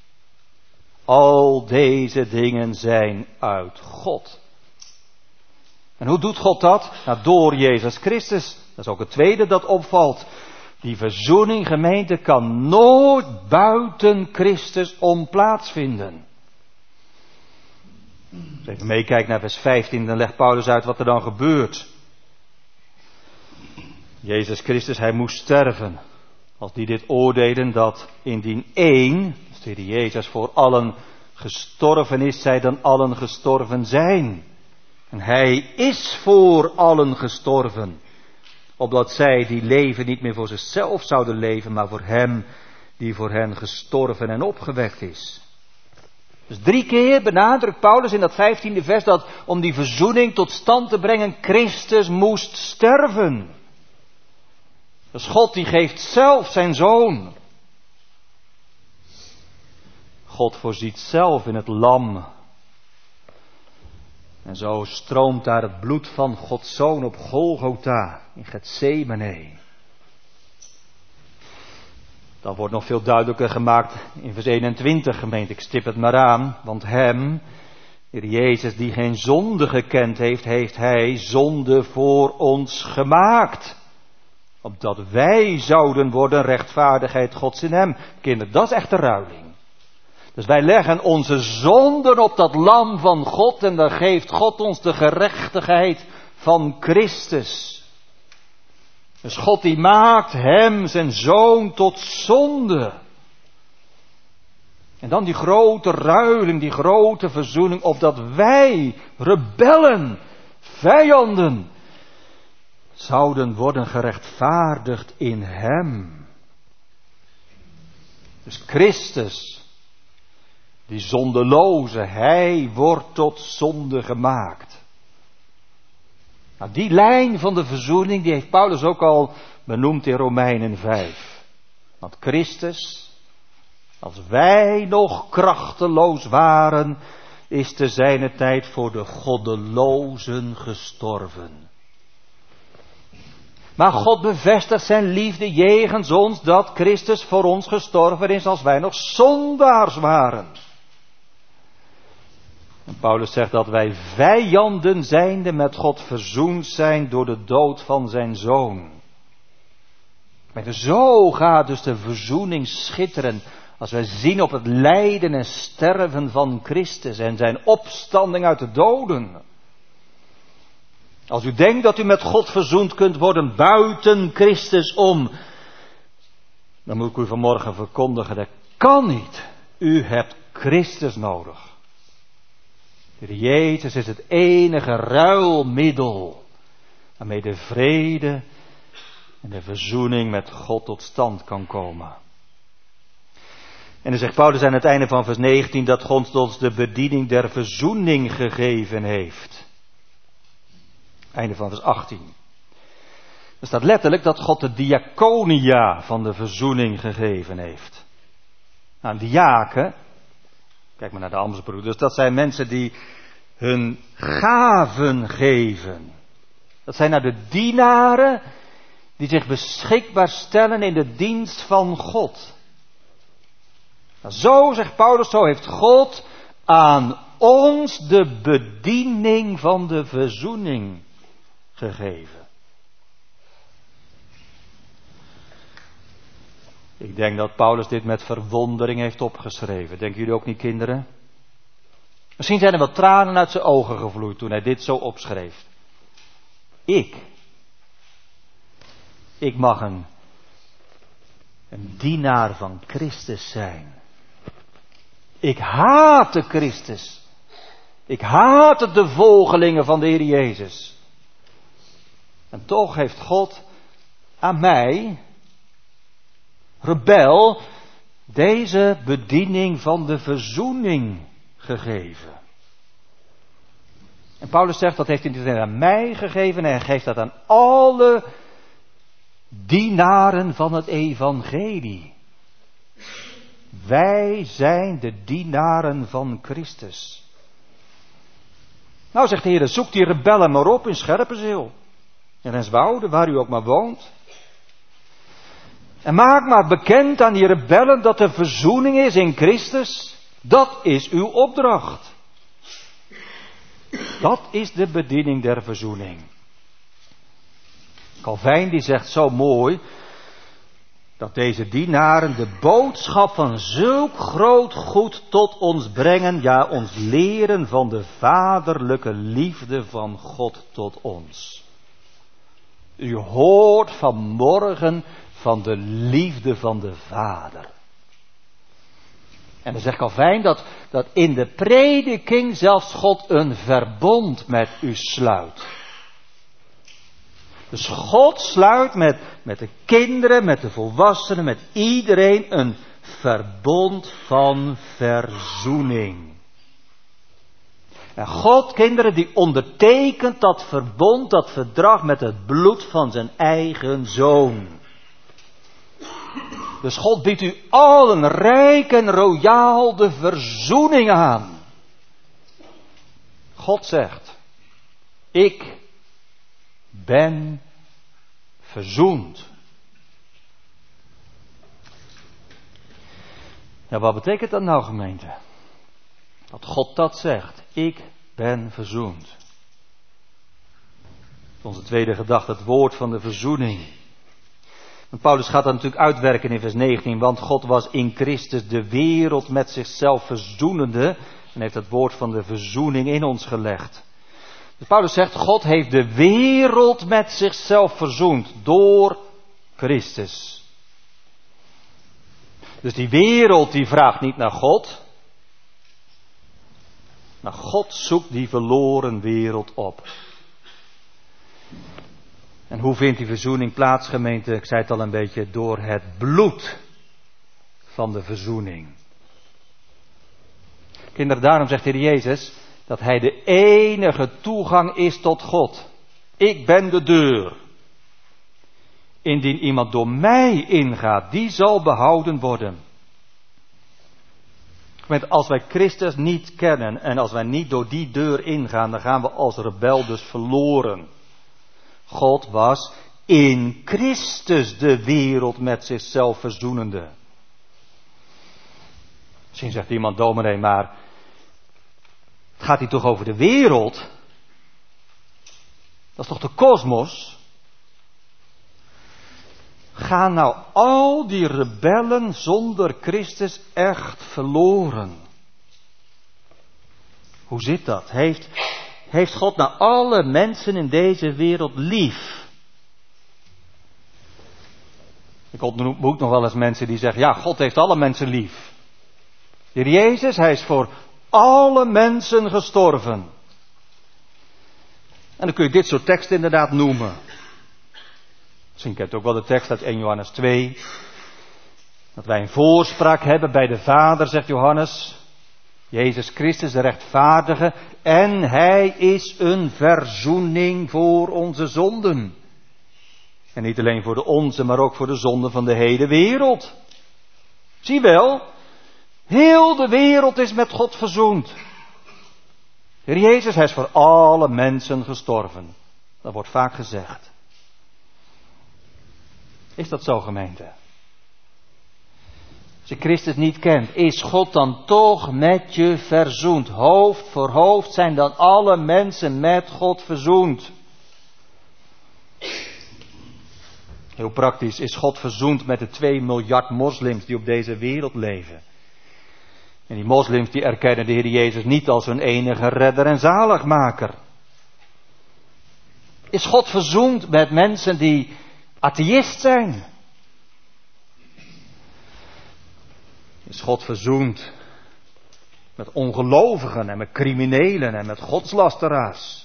Al deze dingen zijn uit God. En hoe doet God dat? Nou, door Jezus Christus. Dat is ook het tweede dat opvalt. Die verzoening, gemeente, kan nooit buiten Christus om plaatsvinden. Als je even meekijkt naar vers vijftien, dan legt Paulus uit wat er dan gebeurt. Jezus Christus, hij moest sterven. Als die dit oordelen, dat indien één, dus de Heer Jezus, voor allen gestorven is, zij dan allen gestorven zijn. En hij is voor allen gestorven. Opdat zij die leven niet meer voor zichzelf zouden leven, maar voor hem die voor hen gestorven en opgewekt is. Dus drie keer benadrukt Paulus in dat vijftiende vers dat om die verzoening tot stand te brengen, Christus moest sterven. Dus God die geeft zelf zijn zoon. God voorziet zelf in het lam. En zo stroomt daar het bloed van Gods zoon op Golgotha in Getsemane. Dat wordt nog veel duidelijker gemaakt in vers eenentwintig, gemeente. Ik stip het maar aan, want hem, Heer Jezus, die geen zonde gekend heeft, heeft hij zonde voor ons gemaakt. Opdat wij zouden worden rechtvaardigheid Gods in hem. Kinderen, dat is echt de ruiling. Dus wij leggen onze zonden op dat lam van God en dan geeft God ons de gerechtigheid van Christus. Dus God die maakt hem, zijn zoon, tot zonde. En dan die grote ruiling, die grote verzoening, opdat wij, rebellen, vijanden, zouden worden gerechtvaardigd in hem. Dus Christus, die zondeloze, hij wordt tot zonde gemaakt. Nou, die lijn van de verzoening, die heeft Paulus ook al benoemd in Romeinen vijf. Want Christus, als wij nog krachteloos waren, is te zijner tijd voor de goddelozen gestorven. Maar God bevestigt zijn liefde jegens ons, dat Christus voor ons gestorven is als wij nog zondaars waren. En Paulus zegt dat wij vijanden zijnde met God verzoend zijn door de dood van zijn zoon. Maar zo gaat dus de verzoening schitteren als wij zien op het lijden en sterven van Christus en zijn opstanding uit de doden. Als u denkt dat u met God verzoend kunt worden buiten Christus om, dan moet ik u vanmorgen verkondigen, dat kan niet. U hebt Christus nodig. De Heer Jezus is het enige ruilmiddel waarmee de vrede en de verzoening met God tot stand kan komen. En dan zegt Paulus aan het einde van vers negentien dat God ons de bediening der verzoening gegeven heeft. Einde van vers achttien. Er staat letterlijk dat God de diaconia van de verzoening gegeven heeft. Nou, een diaken, kijk maar naar de Amsbroeders, dat zijn mensen die hun gaven geven. Dat zijn nou de dienaren die zich beschikbaar stellen in de dienst van God. Nou, zo, zegt Paulus, zo heeft God aan ons de bediening van de verzoening gegeven. Ik denk dat Paulus dit met verwondering heeft opgeschreven. Denken jullie ook niet, kinderen? Misschien zijn er wat tranen uit zijn ogen gevloeid toen hij dit zo opschreef. Ik. Ik mag een, een dienaar van Christus zijn. Ik haatte Christus. Ik haatte de volgelingen van de Heer Jezus. En toch heeft God aan mij, rebel, deze bediening van de verzoening gegeven. En Paulus zegt, dat heeft hij niet alleen aan mij gegeven, en hij geeft dat aan alle dienaren van het evangelie. Wij zijn de dienaren van Christus. Nou, zegt de Heer, zoek die rebellen maar op in Scherpenzeel. In Renswoude, waar u ook maar woont. En maak maar bekend aan die rebellen dat er verzoening is in Christus. Dat is uw opdracht. Dat is de bediening der verzoening. Calvijn die zegt zo mooi dat deze dienaren de boodschap van zulk groot goed tot ons brengen, ja, ons leren van de vaderlijke liefde van God tot ons. U hoort vanmorgen van de liefde van de Vader. En dan zegt Calvijn dat, dat in de prediking zelfs God een verbond met u sluit. Dus God sluit met, met de kinderen, met de volwassenen, met iedereen een verbond van verzoening. En God, kinderen, die ondertekent dat verbond, dat verdrag met het bloed van zijn eigen zoon. Dus God biedt u allen rijk en royaal de verzoening aan. God zegt, ik ben verzoend. Ja, wat betekent dat nou, gemeente? Dat God dat zegt. Ik ben verzoend. Onze tweede gedachte, het woord van de verzoening. En Paulus gaat dat natuurlijk uitwerken in vers negentien. Want God was in Christus de wereld met zichzelf verzoenende. En heeft het woord van de verzoening in ons gelegd. Dus Paulus zegt, God heeft de wereld met zichzelf verzoend door Christus. Dus die wereld die vraagt niet naar God. Maar God zoekt die verloren wereld op. En hoe vindt die verzoening plaats, gemeente? Ik zei het al een beetje, door het bloed van de verzoening. Kinderen, daarom zegt de Heer Jezus dat Hij de enige toegang is tot God. Ik ben de deur. Indien iemand door mij ingaat, die zal behouden worden. Gemeente, als wij Christus niet kennen en als wij niet door die deur ingaan, dan gaan we als rebel dus verloren. God was in Christus de wereld met zichzelf verzoenende. Misschien zegt iemand, dominee, maar het gaat hier toch over de wereld? Dat is toch de kosmos? Gaan nou al die rebellen zonder Christus echt verloren? Hoe zit dat? Heeft, heeft God nou alle mensen in deze wereld lief? Ik ontmoet nog wel eens mensen die zeggen, ja, God heeft alle mensen lief. De Heer Jezus, Hij is voor alle mensen gestorven. En dan kun je dit soort teksten inderdaad noemen. Misschien kent u ook wel de tekst uit eerste Johannes twee. Dat wij een voorspraak hebben bij de Vader, zegt Johannes. Jezus Christus, de rechtvaardige. En Hij is een verzoening voor onze zonden. En niet alleen voor de onze, maar ook voor de zonden van de hele wereld. Zie wel, heel de wereld is met God verzoend. De Heer Jezus, Hij is voor alle mensen gestorven. Dat wordt vaak gezegd. Is dat zo, gemeente? Als je Christus niet kent, is God dan toch met je verzoend? Hoofd voor hoofd zijn dan alle mensen met God verzoend. Heel praktisch, is God verzoend met de twee miljard moslims die op deze wereld leven. En die moslims die erkennen de Heer Jezus niet als hun enige redder en zaligmaker. Is God verzoend met mensen die atheïst zijn? Is God verzoend met ongelovigen en met criminelen en met godslasteraars?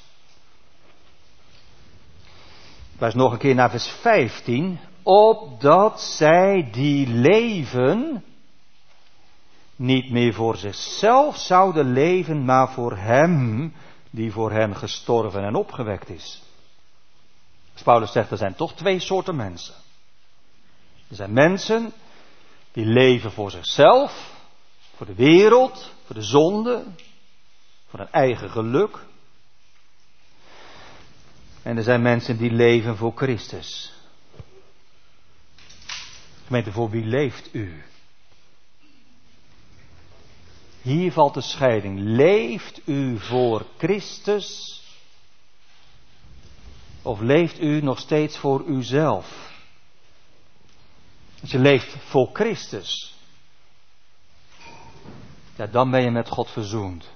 Wijs nog een keer naar vers vijftien. Opdat zij die leven niet meer voor zichzelf zouden leven, maar voor Hem die voor hen gestorven en opgewekt is. Als Paulus zegt, er zijn toch twee soorten mensen. Er zijn mensen die leven voor zichzelf, voor de wereld, voor de zonde, voor hun eigen geluk. En er zijn mensen die leven voor Christus. Gemeente, voor wie leeft u? Hier valt de scheiding. Leeft u voor Christus? Of leeft u nog steeds voor uzelf? Als je leeft voor Christus, ja, dan ben je met God verzoend.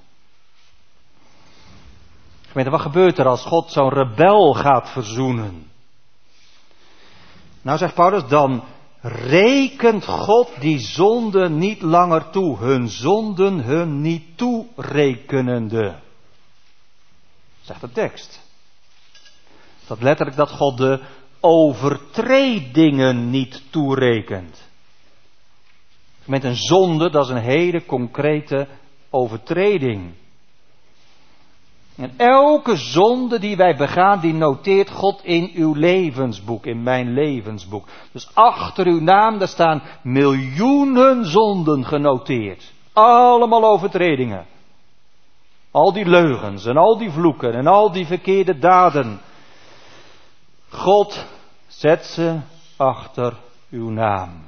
Gemeente, wat gebeurt er als God zo'n rebel gaat verzoenen? Nou, zegt Paulus, dan rekent God die zonden niet langer toe. Hun zonden hun niet toerekenende. Zegt de tekst. Dat letterlijk dat God de overtredingen niet toerekent. Met een zonde, dat is een hele concrete overtreding. En elke zonde die wij begaan, die noteert God in uw levensboek, in mijn levensboek. Dus achter uw naam, daar staan miljoenen zonden genoteerd. Allemaal overtredingen. Al die leugens en al die vloeken en al die verkeerde daden. God zet ze achter uw naam.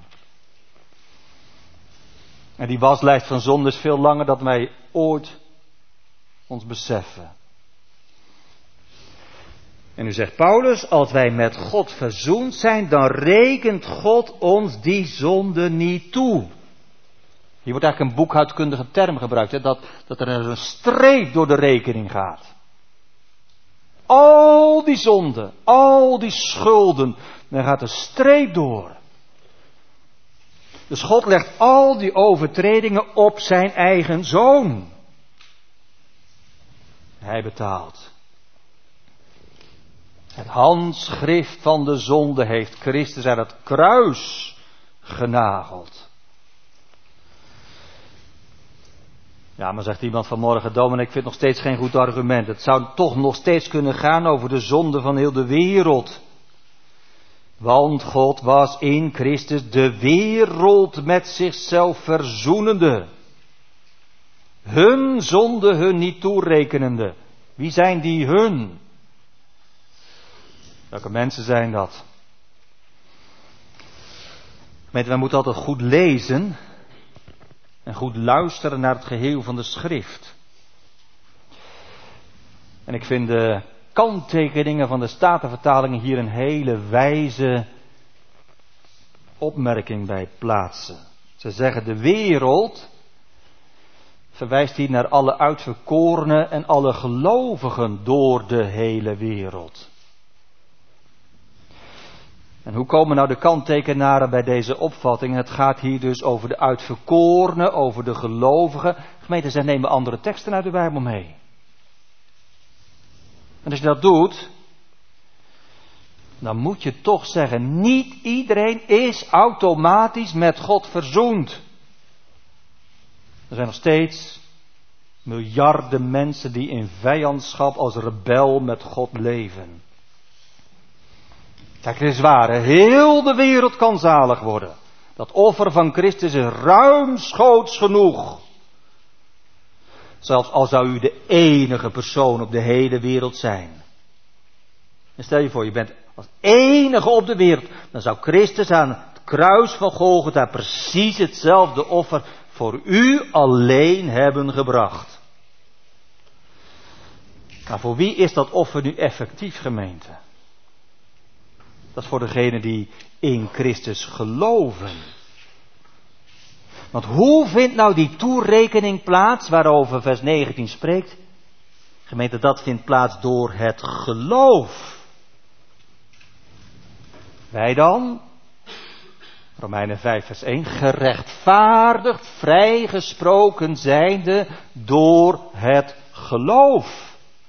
En die waslijst van zonden is veel langer dan wij ooit ons beseffen. En nu zegt Paulus, als wij met God verzoend zijn, dan rekent God ons die zonde niet toe. Hier wordt eigenlijk een boekhoudkundige term gebruikt, hè, dat, dat er een streep door de rekening gaat. al die zonden, al die schulden, dan gaat de streep door. Dus God legt al die overtredingen op zijn eigen zoon. Hij betaalt. Het handschrift van de zonde heeft Christus aan het kruis genageld. Ja, maar zegt iemand vanmorgen, dominee, ik vind het nog steeds geen goed argument. Het zou toch nog steeds kunnen gaan over de zonde van heel de wereld. Want God was in Christus de wereld met zichzelf verzoenende. Hun zonde hun niet toerekenende. Wie zijn die hun? Welke mensen zijn dat? Wij moeten altijd goed lezen en goed luisteren naar het geheel van de schrift. En ik vind de kanttekeningen van de Statenvertalingen hier een hele wijze opmerking bij plaatsen. Ze zeggen de wereld verwijst hier naar alle uitverkorenen en alle gelovigen door de hele wereld. En hoe komen nou de kanttekenaren bij deze opvatting? Het gaat hier dus over de uitverkorenen, over de gelovigen. Gemeenten, zij nemen andere teksten uit de Bijbel mee. En als je dat doet, dan moet je toch zeggen, niet iedereen is automatisch met God verzoend. Er zijn nog steeds miljarden mensen die in vijandschap als rebel met God leven. Kijk, het is waar, hè? Heel de wereld kan zalig worden. Dat offer van Christus is ruimschoots genoeg. Zelfs al zou u de enige persoon op de hele wereld zijn. En stel je voor, je bent als enige op de wereld. Dan zou Christus aan het kruis van Golgotha precies hetzelfde offer voor u alleen hebben gebracht. Maar voor wie is dat offer nu effectief, gemeente? Dat is voor degenen die in Christus geloven. Want hoe vindt nou die toerekening plaats waarover vers negentien spreekt? Gemeente, dat vindt plaats door het geloof. Wij dan, Romeinen vijf vers één, gerechtvaardigd, vrijgesproken zijnde door het geloof.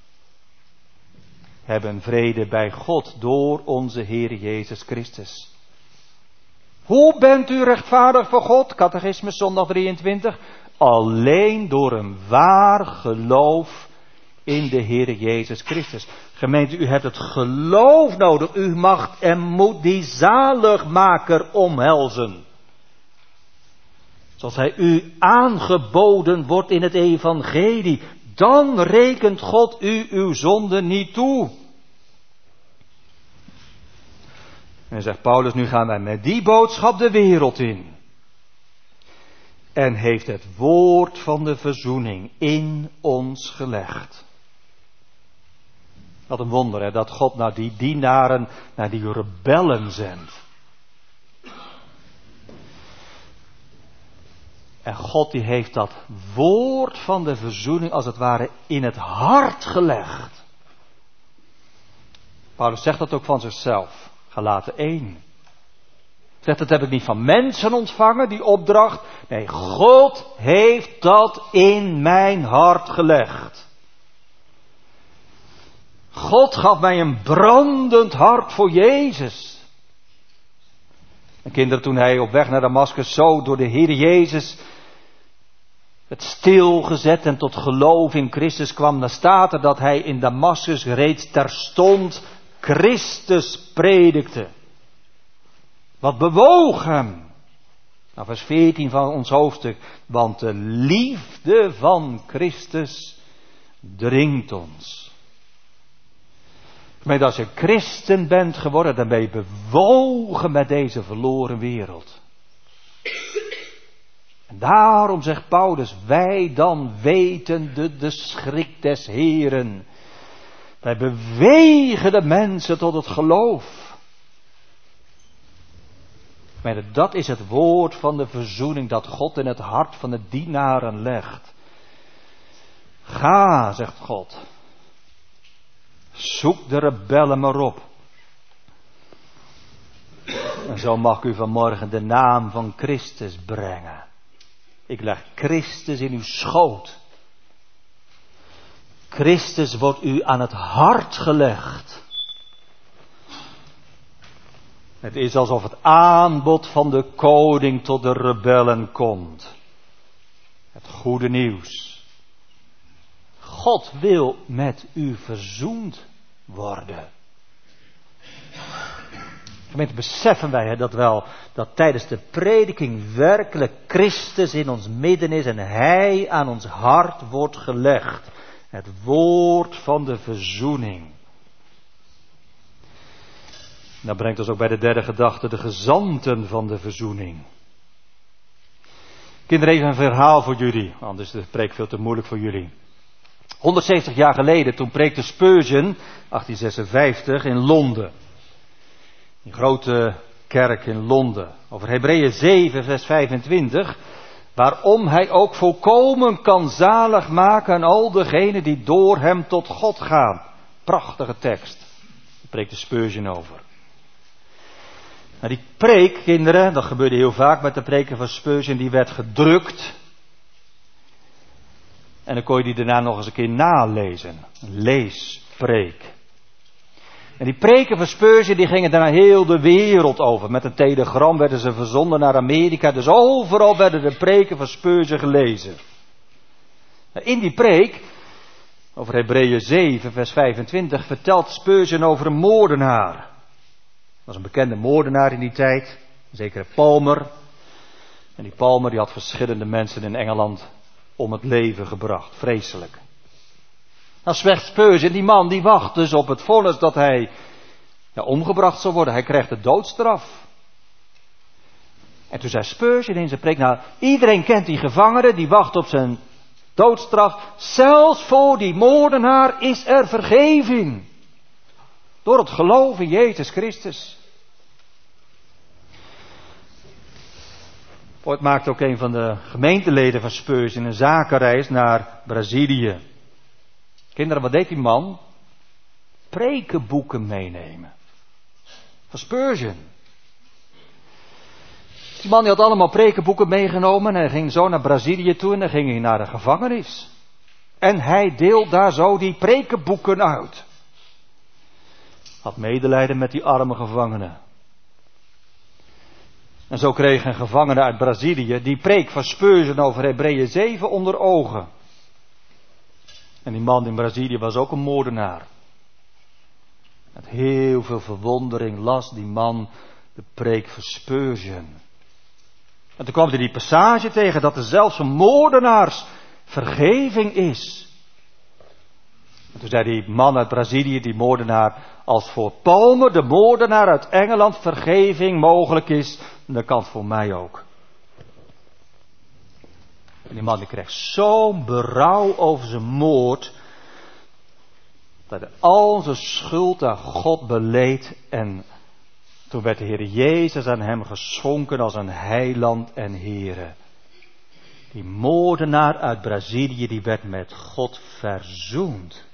Hebben vrede bij God door onze Heer Jezus Christus. Hoe bent u rechtvaardig voor God? Catechismus zondag drieëntwintig. Alleen door een waar geloof in de Heer Jezus Christus. Gemeente, u hebt het geloof nodig. U mag en moet die zaligmaker omhelzen. Zoals hij u aangeboden wordt in het evangelie. Dan rekent God u uw zonde niet toe. En dan zegt Paulus, nu gaan wij met die boodschap de wereld in. En heeft het woord van de verzoening in ons gelegd. Wat een wonder, hè, dat God naar die dienaren, naar die rebellen zendt. En God die heeft dat woord van de verzoening als het ware in het hart gelegd. Paulus zegt dat ook van zichzelf. Galaten één. Zegt, dat heb ik niet van mensen ontvangen, die opdracht. Nee, God heeft dat in mijn hart gelegd. God gaf mij een brandend hart voor Jezus. En kinderen, toen hij op weg naar Damascus zo door de Heer Jezus het stilgezet en tot geloof in Christus kwam, dan staat er dat hij in Damascus reeds terstond Christus predikte. Wat bewoog hem? Nou, vers veertien van ons hoofdstuk. Want de liefde van Christus dringt ons. Maar als je christen bent geworden, dan ben je bewogen met deze verloren wereld. En daarom zegt Paulus, wij dan wetende de schrik des Heren. Wij bewegen de mensen tot het geloof. Maar dat is het woord van de verzoening dat God in het hart van de dienaren legt. Ga, zegt God. Zoek de rebellen maar op. En zo mag u vanmorgen de naam van Christus brengen. Ik leg Christus in uw schoot. Christus wordt u aan het hart gelegd. Het is alsof het aanbod van de koning tot de rebellen komt. Het goede nieuws. God wil met u verzoend worden. Gemeente, beseffen wij hè, dat wel, dat tijdens de prediking werkelijk Christus in ons midden is en Hij aan ons hart wordt gelegd. Het woord van de verzoening. Dat brengt ons ook bij de derde gedachte, de gezanten van de verzoening. Kinderen, even een verhaal voor jullie, anders is de preek veel te moeilijk voor jullie. honderdzeventig jaar geleden, toen preekte Spurgeon, achttien zesenvijftig, in Londen. Die grote kerk in Londen. Over Hebreeën zeven, vers vijfentwintig. Waarom hij ook volkomen kan zalig maken aan al degenen die door hem tot God gaan. Prachtige tekst. Daar preekte Spurgeon over. Nou, die preek, kinderen, dat gebeurde heel vaak met de preken van Spurgeon, die werd gedrukt. En dan kon je die daarna nog eens een keer nalezen. Een leespreek. En die preken van Spurgeon, die gingen daarna heel de wereld over. Met een telegram werden ze verzonden naar Amerika. Dus overal werden de preken van Spurgeon gelezen. In die preek, over Hebreeën zeven, vers vijfentwintig, vertelt Spurgeon over een moordenaar. Dat was een bekende moordenaar in die tijd. Zeker Palmer. En die Palmer die had verschillende mensen in Engeland om het leven gebracht. Vreselijk. Nou, zegt Spurgeon, die man die wacht dus op het vonnis dat hij ja, omgebracht zou worden. Hij krijgt de doodstraf. En toen zei Spurgeon in zijn preek, nou, iedereen kent die gevangene, die wacht op zijn doodstraf. Zelfs voor die moordenaar is er vergeving. Door het geloof in Jezus Christus. Ooit maakte ook een van de gemeenteleden van Spurgeon een zakenreis naar Brazilië. Kinderen, wat deed die man? Prekenboeken meenemen. Van Spurgeon. Die man die had allemaal prekenboeken meegenomen en hij ging zo naar Brazilië toe en dan ging hij naar de gevangenis. En hij deelt daar zo die prekenboeken uit. Had medelijden met die arme gevangenen. En zo kreeg een gevangene uit Brazilië die preek van Spurgeon over Hebreeën zeven onder ogen. En die man in Brazilië was ook een moordenaar. Met heel veel verwondering las die man de preek van Spurgeon. En toen kwam hij die passage tegen dat er zelfs voor moordenaars vergeving is. En toen zei die man uit Brazilië, die moordenaar, als voor Palmer, de moordenaar uit Engeland, vergeving mogelijk is, dan kan het voor mij ook. En die man die kreeg zo'n berouw over zijn moord, dat hij al zijn schuld aan God beleed. En toen werd de Heer Jezus aan hem geschonken als een heiland en Heere. Die moordenaar uit Brazilië, die werd met God verzoend.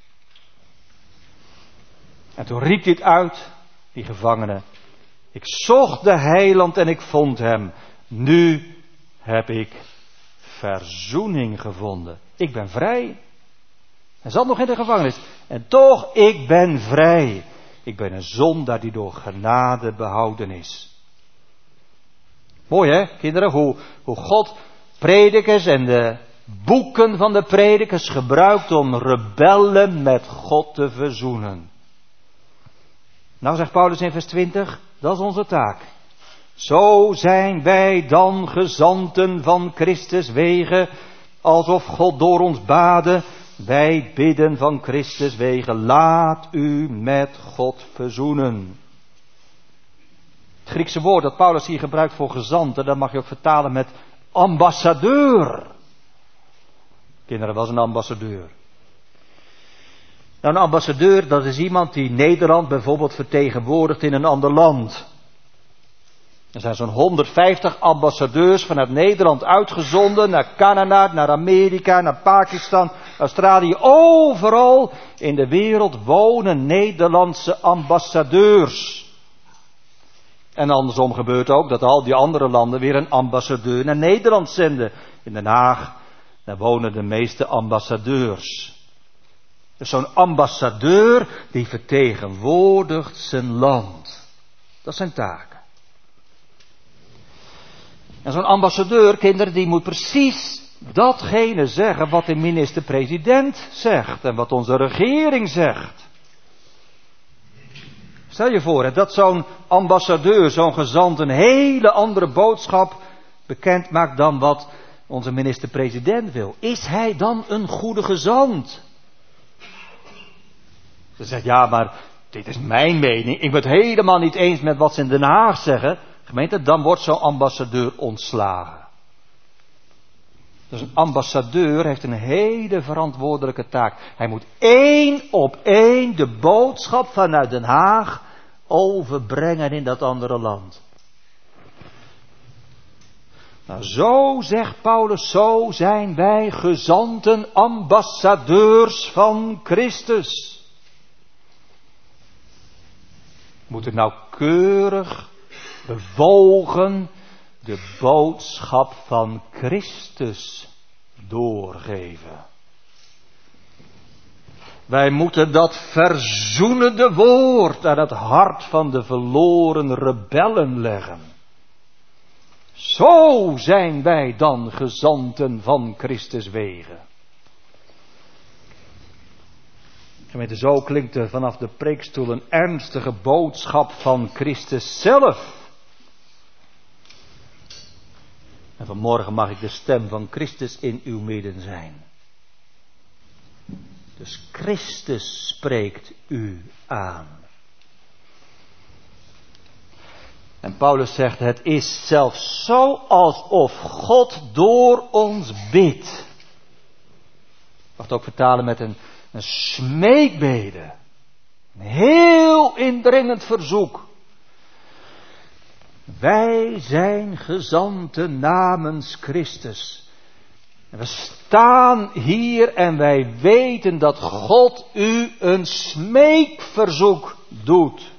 En toen riep dit uit, die gevangene. Ik zocht de heiland en ik vond hem. Nu heb ik verzoening gevonden. Ik ben vrij. Hij zat nog in de gevangenis. En toch, ik ben vrij. Ik ben een zondaar die door genade behouden is. Mooi hè, kinderen, hoe, hoe God predikers en de boeken van de predikers gebruikt om rebellen met God te verzoenen. Nou zegt Paulus in vers twintig, dat is onze taak. Zo zijn wij dan gezanten van Christus wegen, alsof God door ons baden. Wij bidden van Christus wegen, laat u met God verzoenen. Het Griekse woord dat Paulus hier gebruikt voor gezanten, dat mag je ook vertalen met ambassadeur. Kinderen, was een ambassadeur. Nou, een ambassadeur, dat is iemand die Nederland bijvoorbeeld vertegenwoordigt in een ander land. Er zijn zo'n honderdvijftig ambassadeurs vanuit Nederland uitgezonden naar Canada, naar Amerika, naar Pakistan, Australië, overal in de wereld wonen Nederlandse ambassadeurs. En andersom gebeurt ook dat al die andere landen weer een ambassadeur naar Nederland zenden. In Den Haag, daar wonen de meeste ambassadeurs. Dus zo'n ambassadeur die vertegenwoordigt zijn land. Dat is zijn taken. En zo'n ambassadeur, kinderen, die moet precies datgene zeggen wat de minister-president zegt en wat onze regering zegt. Stel je voor hè, dat zo'n ambassadeur, zo'n gezant een hele andere boodschap bekend maakt dan wat onze minister-president wil. Is hij dan een goede gezant? Ze zegt, ja, maar dit is mijn mening. Ik ben het helemaal niet eens met wat ze in Den Haag zeggen. Gemeente, dan wordt zo'n ambassadeur ontslagen. Dus een ambassadeur heeft een hele verantwoordelijke taak. Hij moet één op één de boodschap vanuit Den Haag overbrengen in dat andere land. Nou, zo zegt Paulus, zo zijn wij gezanten, ambassadeurs van Christus. We moeten nauwkeurig, bewogen de boodschap van Christus doorgeven. Wij moeten dat verzoenende woord aan het hart van de verloren rebellen leggen. Zo zijn wij dan gezanten van Christus wegen. Gemeente, zo klinkt er vanaf de preekstoel een ernstige boodschap van Christus zelf. En vanmorgen mag ik de stem van Christus in uw midden zijn. Dus Christus spreekt u aan. En Paulus zegt, het is zelfs zo alsof God door ons bidt. Ik mag het ook vertalen met een, een smeekbede. Een heel indringend verzoek. Wij zijn gezanten namens Christus. En we staan hier en wij weten dat God u een smeekverzoek doet.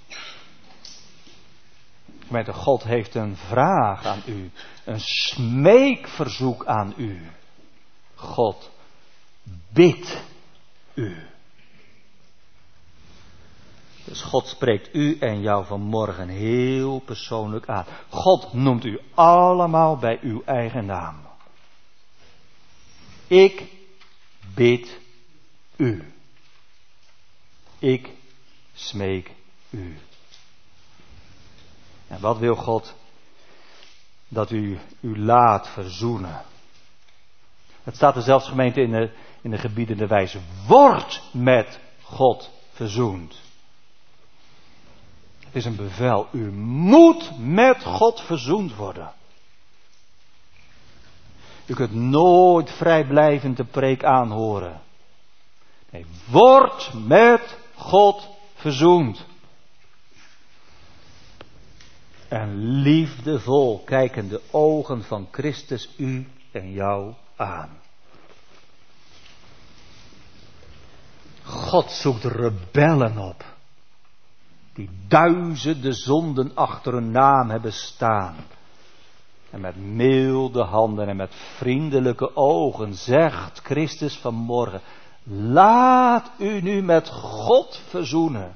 Gemeente, God heeft een vraag aan u. Een smeekverzoek aan u. God bidt u. Dus God spreekt u en jou vanmorgen heel persoonlijk aan. God noemt u allemaal bij uw eigen naam. Ik bid u. Ik smeek u. En wat wil God? Dat u u laat verzoenen. Het staat er zelfs, gemeente, in de, in de gebiedende wijze. Word met God verzoend. Het is een bevel. U moet met God verzoend worden. U kunt nooit vrijblijvend de preek aanhoren. Nee, word met God verzoend. En liefdevol kijken de ogen van Christus u en jou aan. God zoekt rebellen op. Die duizenden zonden achter hun naam hebben staan. En met milde handen en met vriendelijke ogen zegt Christus vanmorgen. Laat u nu met God verzoenen.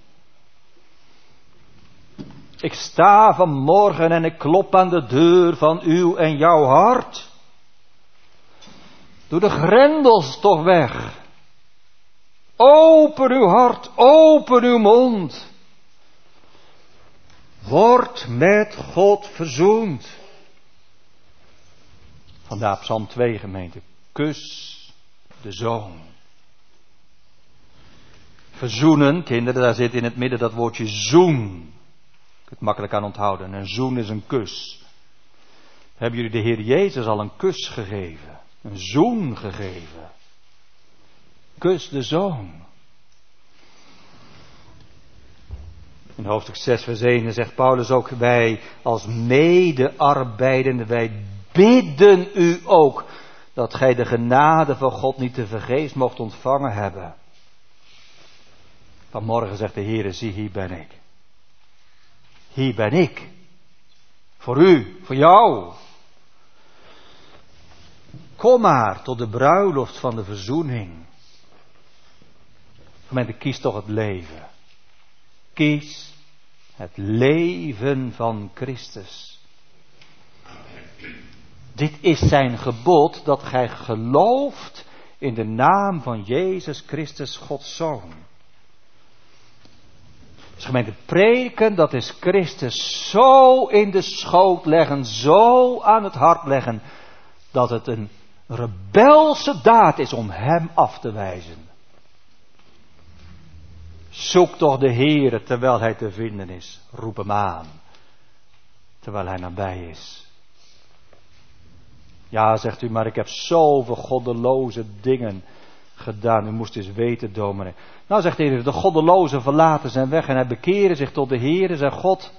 Ik sta vanmorgen en ik klop aan de deur van uw en jouw hart. Doe de grendels toch weg. Open uw hart, open uw mond. Word met God verzoend. Vandaar Psalm twee, gemeente. Kus de zoon. Verzoenen, kinderen, daar zit in het midden dat woordje zoen. Het makkelijk aan onthouden. Een zoen is een kus. Hebben jullie de Heer Jezus al een kus gegeven? Een zoen gegeven? Kus de zoon. In hoofdstuk zes vers één zegt Paulus ook, wij als medearbeidenden, wij bidden u ook dat gij de genade van God niet te vergeefs mocht ontvangen hebben. Vanmorgen zegt de Heer, zie, hier ben ik. Hier ben ik. Voor u, voor jou. Kom maar tot de bruiloft van de verzoening. Gemeente, kies toch het leven. Kies het leven van Christus. Dit is zijn gebod, dat gij gelooft in de naam van Jezus Christus, Gods Zoon. Dus gemeente, prediken, dat is Christus zo in de schoot leggen, zo aan het hart leggen, dat het een rebelse daad is om hem af te wijzen. Zoek toch de Heere terwijl hij te vinden is. Roep hem aan, terwijl hij nabij is. Ja, zegt u, maar ik heb zoveel goddeloze dingen gedaan. U moest eens weten, dominee. Nou, zegt de Heer, de goddelozen verlaten zijn weg en hij bekeren zich tot de Heer, zegt God.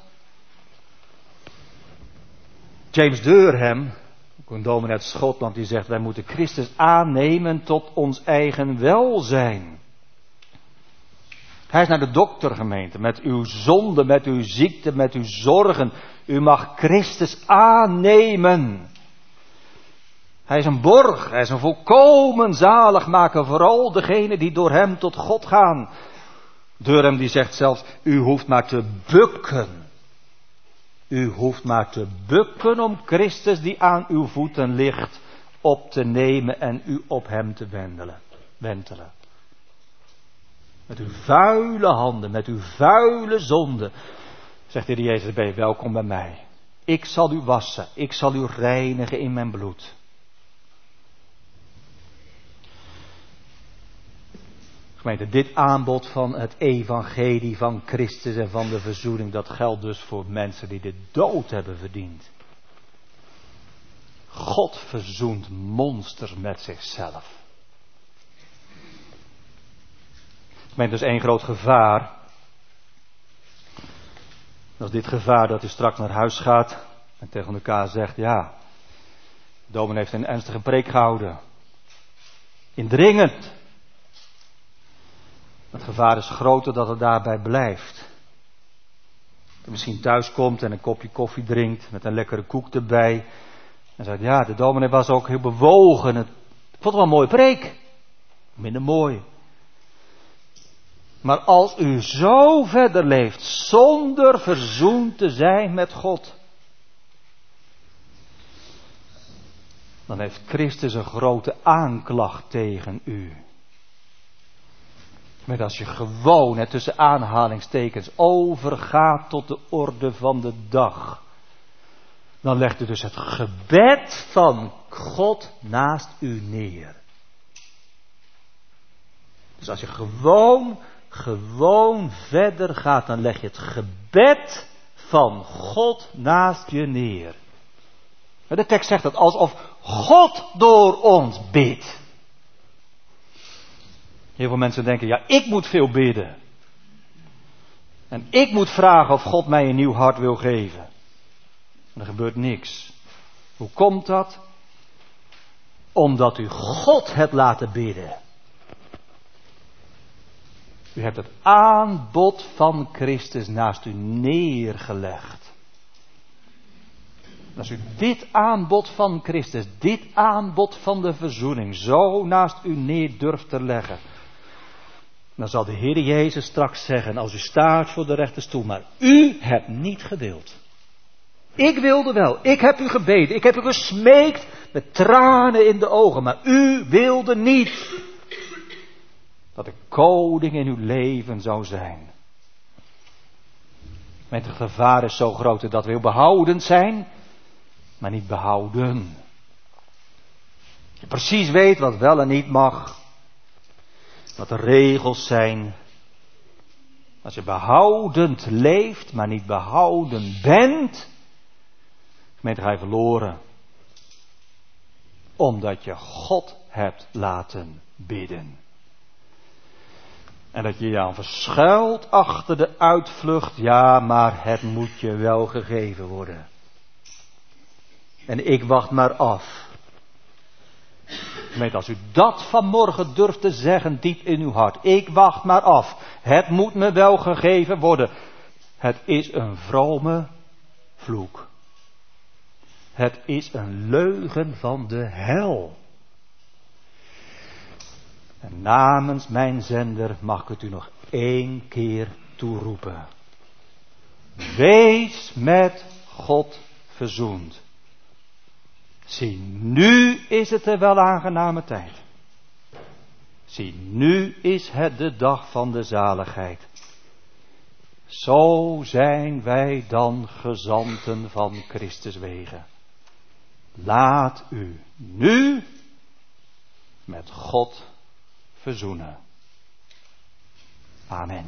James Durham, ook een dominee uit Schotland, die zegt, wij moeten Christus aannemen tot ons eigen welzijn. Hij is naar de dokter, gemeente, met uw zonde, met uw ziekte, met uw zorgen. U mag Christus aannemen. Hij is een borg, hij is een volkomen zaligmaker, vooral degenen die door hem tot God gaan. Durham die zegt zelfs, u hoeft maar te bukken. U hoeft maar te bukken om Christus die aan uw voeten ligt op te nemen en u op hem te wendelen, wentelen. Met uw vuile handen, met uw vuile zonde, zegt de Heer Jezus, ben je welkom bij mij. Ik zal u wassen, ik zal u reinigen in mijn bloed. Gemeente, dit aanbod van het evangelie van Christus en van de verzoening, dat geldt dus voor mensen die de dood hebben verdiend. God verzoent monsters met zichzelf. Gemeente, er is één groot gevaar. Dat is dit gevaar dat u straks naar huis gaat en tegen elkaar zegt, ja, de dominee heeft een ernstige preek gehouden. Indringend. Het gevaar is groter dat het daarbij blijft. Dat je misschien thuis komt en een kopje koffie drinkt met een lekkere koek erbij. En zegt, ja, de dominee was ook heel bewogen. Ik vond het wel een mooie preek. Minder mooi. Maar als u zo verder leeft zonder verzoend te zijn met God, dan heeft Christus een grote aanklacht tegen u. Maar als je gewoon, hè, tussen aanhalingstekens, overgaat tot de orde van de dag, dan legt u dus het gebed van God naast u neer. Dus als je gewoon, gewoon verder gaat, dan leg je het gebed van God naast je neer. De tekst zegt dat alsof God door ons bidt. Heel veel mensen denken, ja, ik moet veel bidden. En ik moet vragen of God mij een nieuw hart wil geven. En er gebeurt niks. Hoe komt dat? Omdat u God hebt laten bidden. U hebt het aanbod van Christus naast u neergelegd. Als u dit aanbod van Christus, dit aanbod van de verzoening, zo naast u neer durft te leggen, dan zal de Heer Jezus straks zeggen, als u staat voor de rechterstoel, maar u hebt niet gewild. Ik wilde wel, ik heb u gebeden, ik heb u gesmeekt met tranen in de ogen, maar u wilde niet dat ik koning in uw leven zou zijn. Met het gevaar is zo groot dat we heel behoudend zijn, maar niet behouden. Je precies weet wat wel en niet mag. Wat de regels zijn. Als je behoudend leeft, maar niet behouden bent, gemeente, ga je verloren. Omdat je God hebt laten bidden. En dat je je dan verschuilt achter de uitvlucht. Ja, maar het moet je wel gegeven worden. En ik wacht maar af. Gemeente, als u dat vanmorgen durft te zeggen diep in uw hart. Ik wacht maar af. Het moet me wel gegeven worden. Het is een vrome vloek. Het is een leugen van de hel. En namens mijn zender mag ik het u nog één keer toeroepen. Wees met God verzoend. Zie, nu is het een wel aangename tijd. Zie, nu is het de dag van de zaligheid. Zo zijn wij dan gezanten van Christus wegen. Laat u nu met God verzoenen. Amen.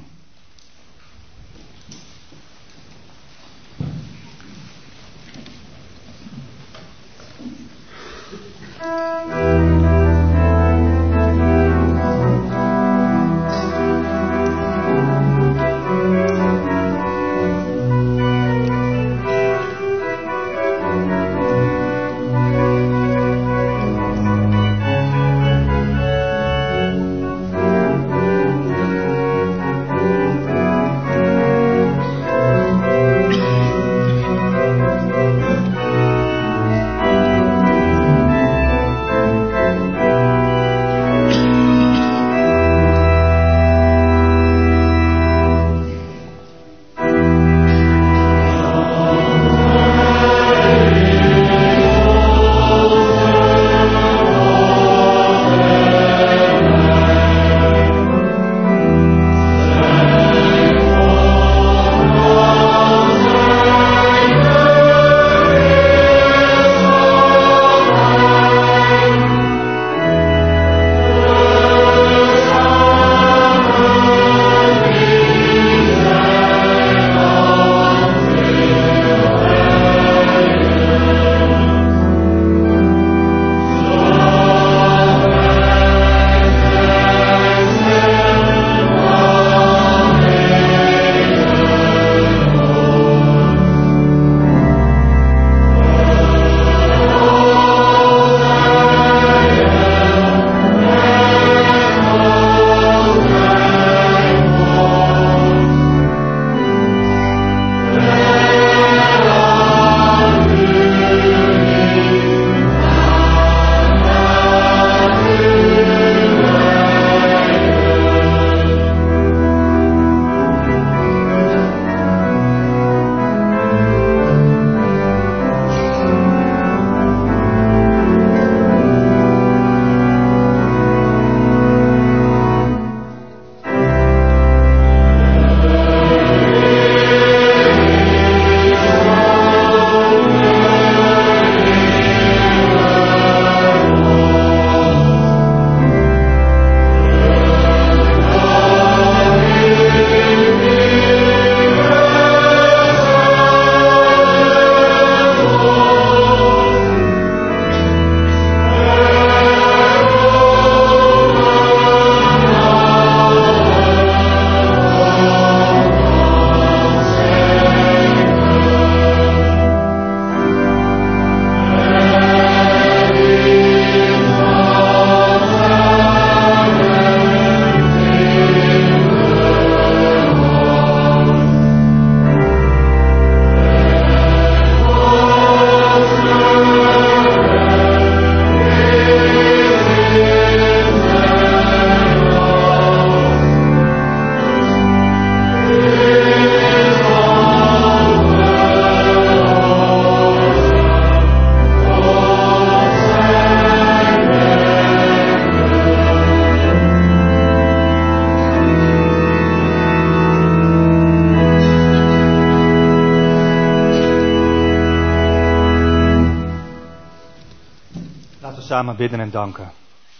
Samen bidden en danken.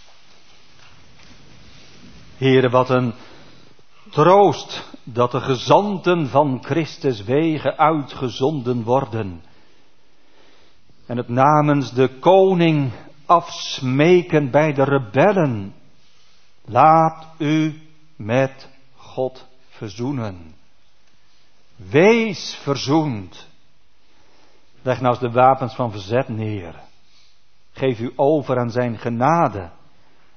Heere, wat een troost dat de gezanten van Christus wegen uitgezonden worden. En het namens de koning afsmeken bij de rebellen. Laat u met God verzoenen. Wees verzoend. Leg nou eens de wapens van verzet neer. Geef u over aan zijn genade.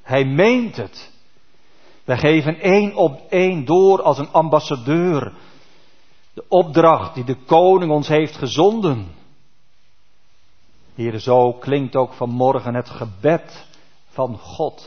Hij meent het. Wij geven één op één door als een ambassadeur. De opdracht die de koning ons heeft gezonden. Heere, zo klinkt ook vanmorgen het gebed van God.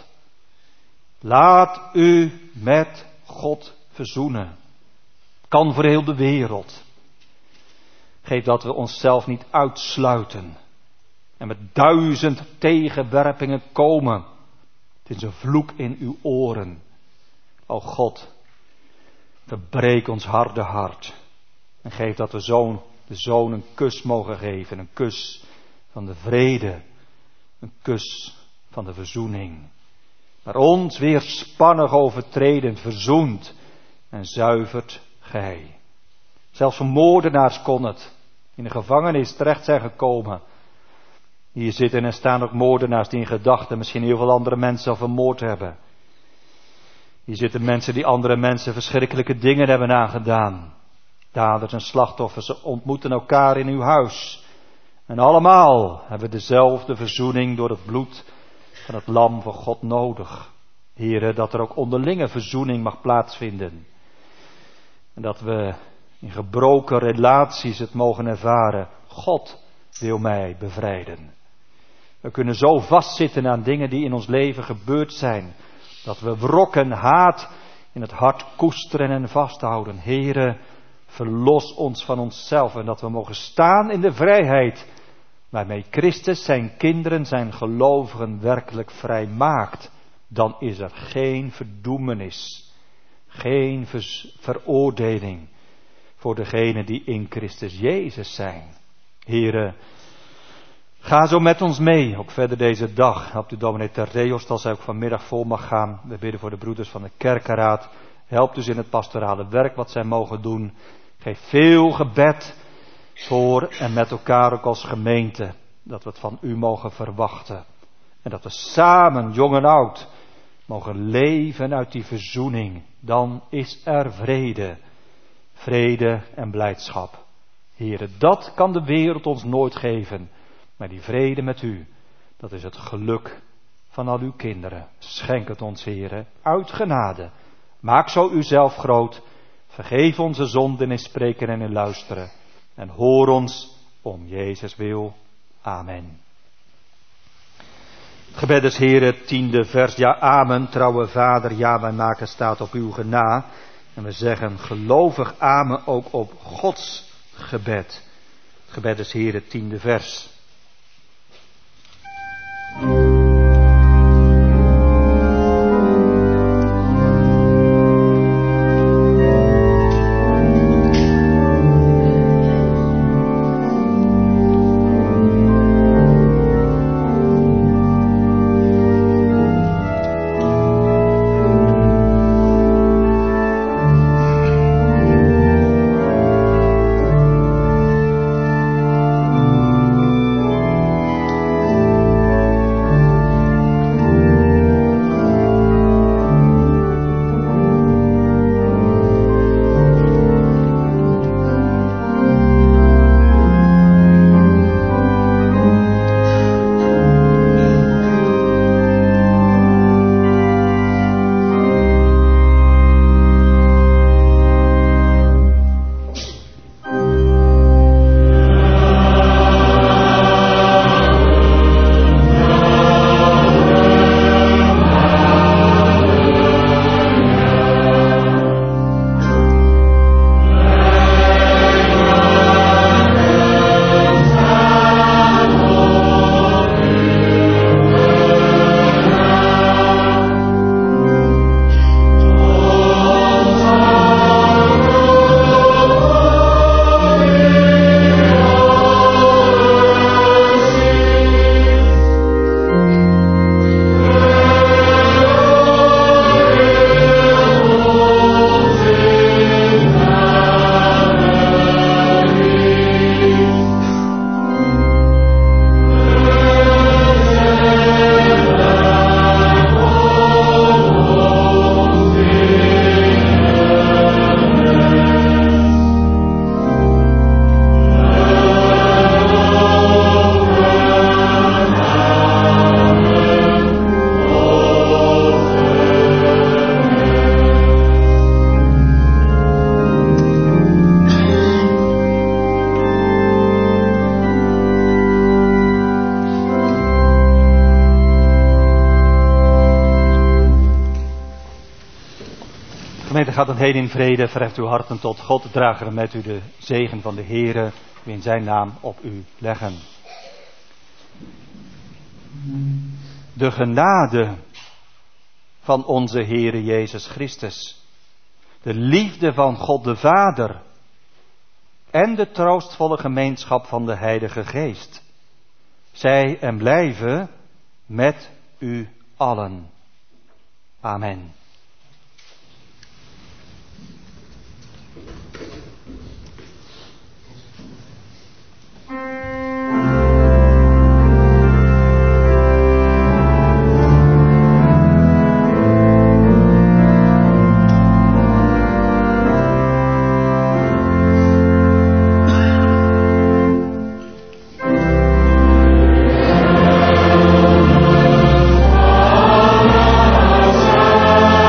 Laat u met God verzoenen. Kan voor heel de wereld. Geef dat we onszelf niet uitsluiten. En met duizend tegenwerpingen komen. Het is een vloek in uw oren. O God, verbreek ons harde hart. En geef dat we zoon, de zoon een kus mogen geven. Een kus van de vrede. Een kus van de verzoening. Maar ons weer spannig overtredend, verzoend en zuivert gij. Zelfs van moordenaars kon het. In de gevangenis terecht zijn gekomen. Hier zitten en staan ook moordenaars die in gedachten misschien heel veel andere mensen al vermoord hebben. Hier zitten mensen die andere mensen verschrikkelijke dingen hebben aangedaan. Daders en slachtoffers ontmoeten elkaar in uw huis. En allemaal hebben dezelfde verzoening door het bloed van het lam van God nodig. Here, dat er ook onderlinge verzoening mag plaatsvinden. En dat we in gebroken relaties het mogen ervaren. God wil mij bevrijden. We kunnen zo vastzitten aan dingen die in ons leven gebeurd zijn. Dat we wrok en haat in het hart koesteren en vasthouden. Here, verlos ons van onszelf. En dat we mogen staan in de vrijheid. Waarmee Christus zijn kinderen, zijn gelovigen werkelijk vrij maakt. Dan is er geen verdoemenis. Geen vers- veroordeling. Voor degenen die in Christus Jezus zijn. Here, ga zo met ons mee, ook verder deze dag. Helpt u dominee Terreos, als hij ook vanmiddag vol mag gaan. We bidden voor de broeders van de kerkenraad. Helpt dus in het pastorale werk wat zij mogen doen. Geef veel gebed voor en met elkaar ook als gemeente. Dat we het van u mogen verwachten. En dat we samen, jong en oud, mogen leven uit die verzoening. Dan is er vrede. Vrede en blijdschap. Heere, dat kan de wereld ons nooit geven. Maar die vrede met u, dat is het geluk van al uw kinderen. Schenk het ons, Heere, uit genade. Maak zo uzelf groot. Vergeef onze zonden in spreken en in luisteren. En hoor ons om Jezus wil. Amen. Het gebed des Heere, tiende vers. Ja, amen, trouwe Vader. Ja, wij maken staat op uw gena. En we zeggen gelovig amen ook op Gods gebed. Het gebed des Heere, tiende vers. gemeente gaat dan heen in vrede. Verheft uw harten tot God. Draag er met u de zegen van de Heere. Die in zijn naam op u leggen. De genade van onze Heere Jezus Christus. De liefde van God de Vader. En de troostvolle gemeenschap van de Heilige Geest. Zij en blijven met u allen. Amen. Amen.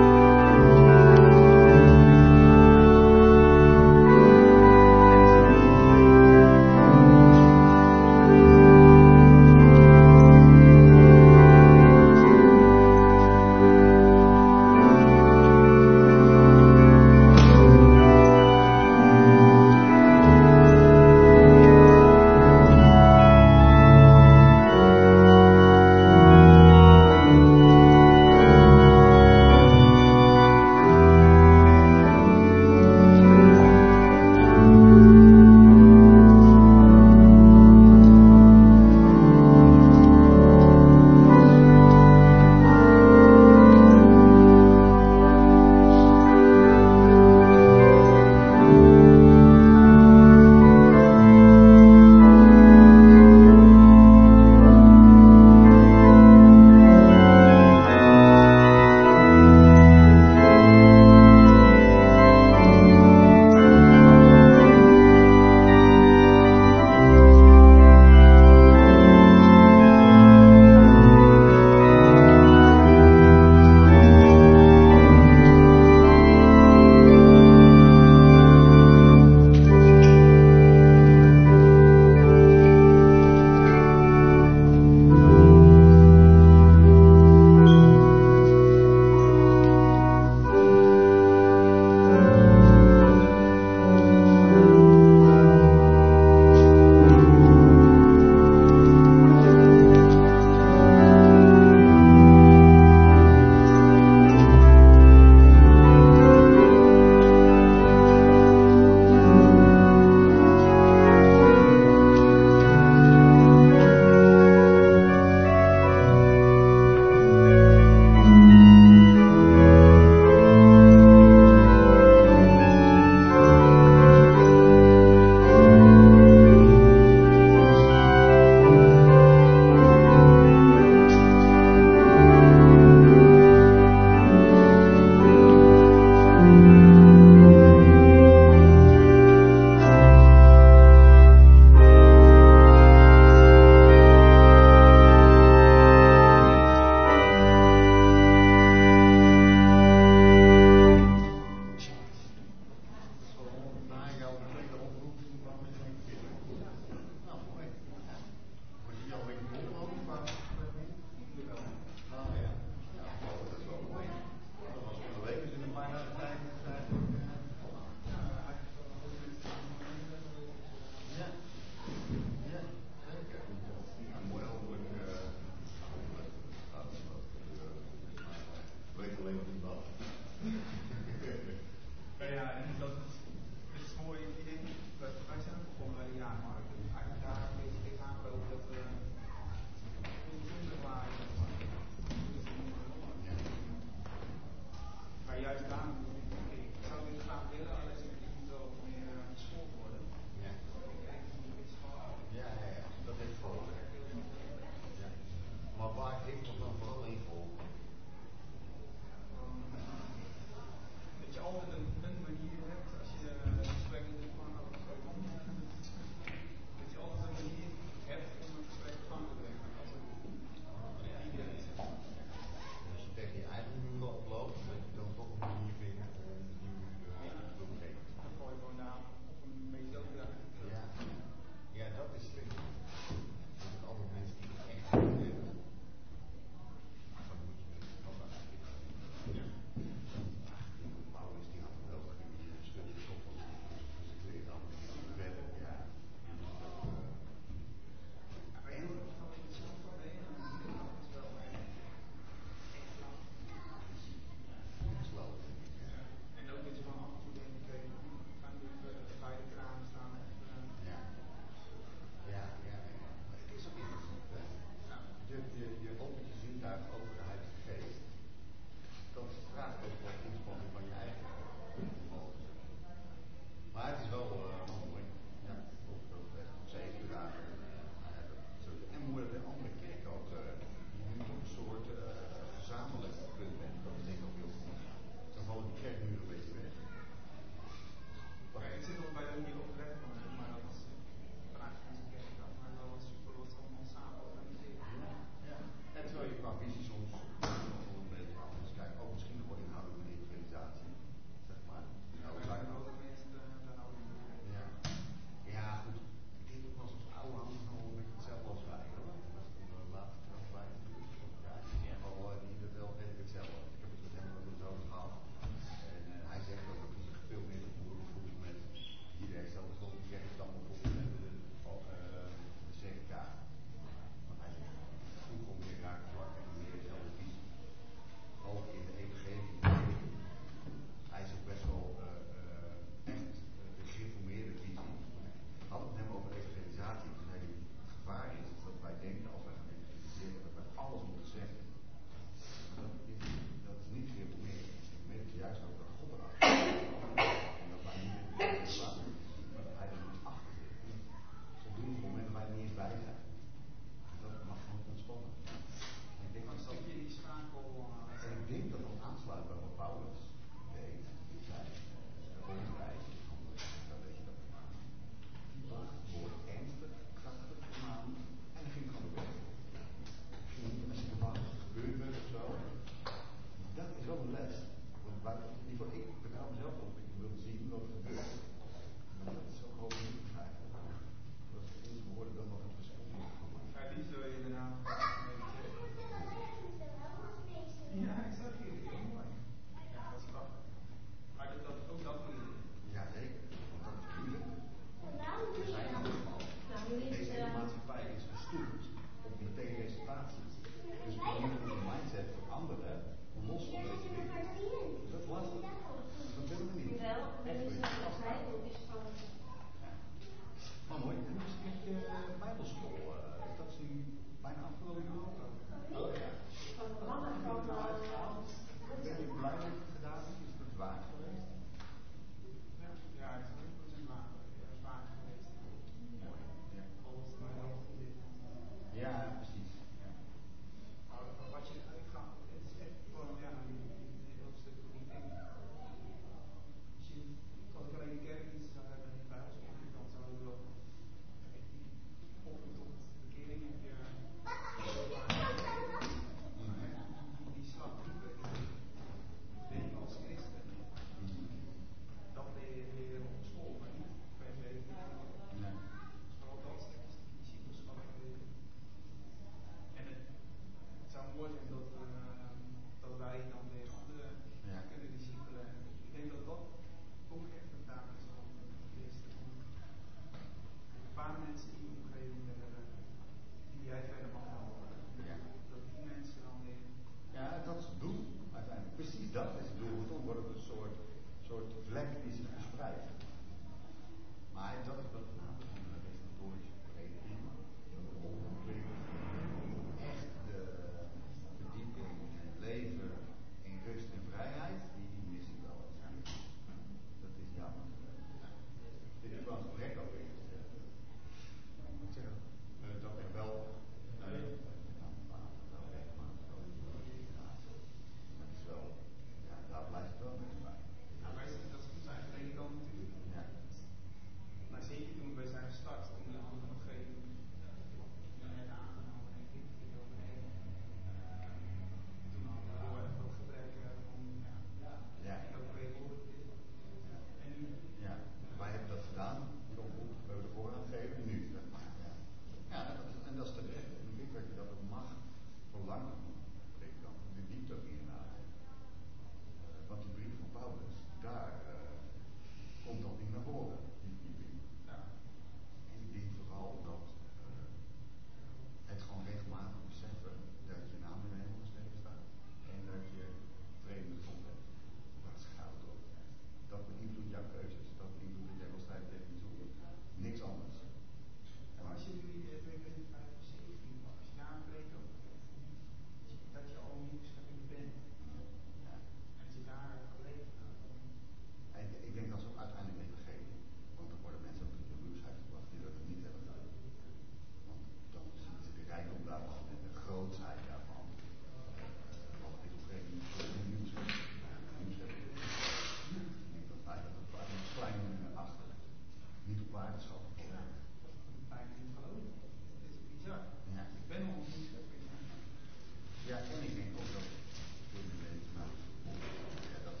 vaderschap. Ja, dat is bijna niet geloven. Het is bizar. Ja. Ik ben nog niet schepping. Ja, en ik denk ook dat veel mensen, nou, ja, dat is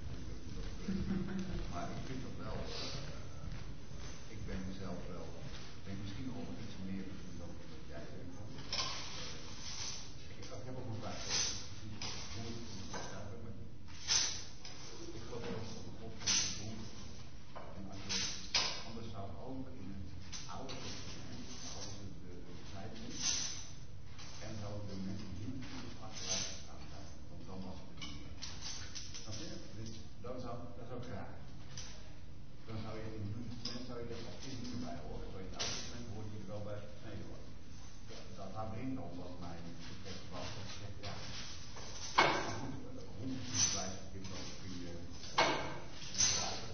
maar ik vind dat wel, uh, ik ben mezelf wel, ik denk misschien nog iets meer dan dat jij denkt. Ik, ik heb ook een vraag over. Ik geloof wel dat de God van de boek, en als je anders zou ook in het oude testament, als het de discipelen, en zouden de mensen niet achteruit gaan zijn, want dan was het niet meer. Snap je? Dus dan zou, dat zou ik graag. Dan zou je in het Nieuwe Testament zou je er als kind niet bij horen, maar in het Oude Testament hoort je er wel bij gesneden worden. Dat daar brengt dan wat mij betreft was, dat je zegt, ja, honderdvijftig kinderen kun je vragen.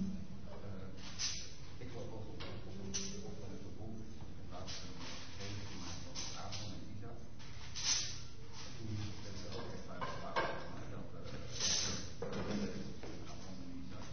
Ik geloof ook op de boek, in plaats van een gemaakt van Abraham en Isaac. Toen hebben ze ook echt uit gevraagd dat Abraham en Isaac.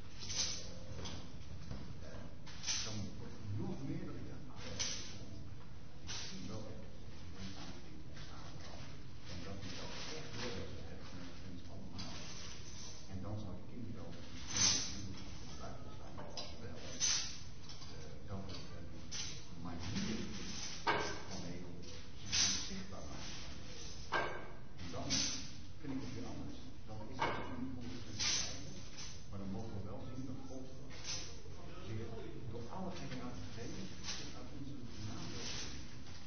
Dan wordt het nog meer dat ik dacht, ik zie wel echt een aanving van Abraham. En dat hij dat echt door heeft gezet met ons allemaal. En dan zou het kind wel misschien de buiten staan, als wel dat het een manier is waarmee we zich zichtbaar maken. En dan vind ik het weer anders. Dan is het niet honderd procent maar dan mogen we wel zien dat God zich door alle generaties heen zich uit onze naam wil zien.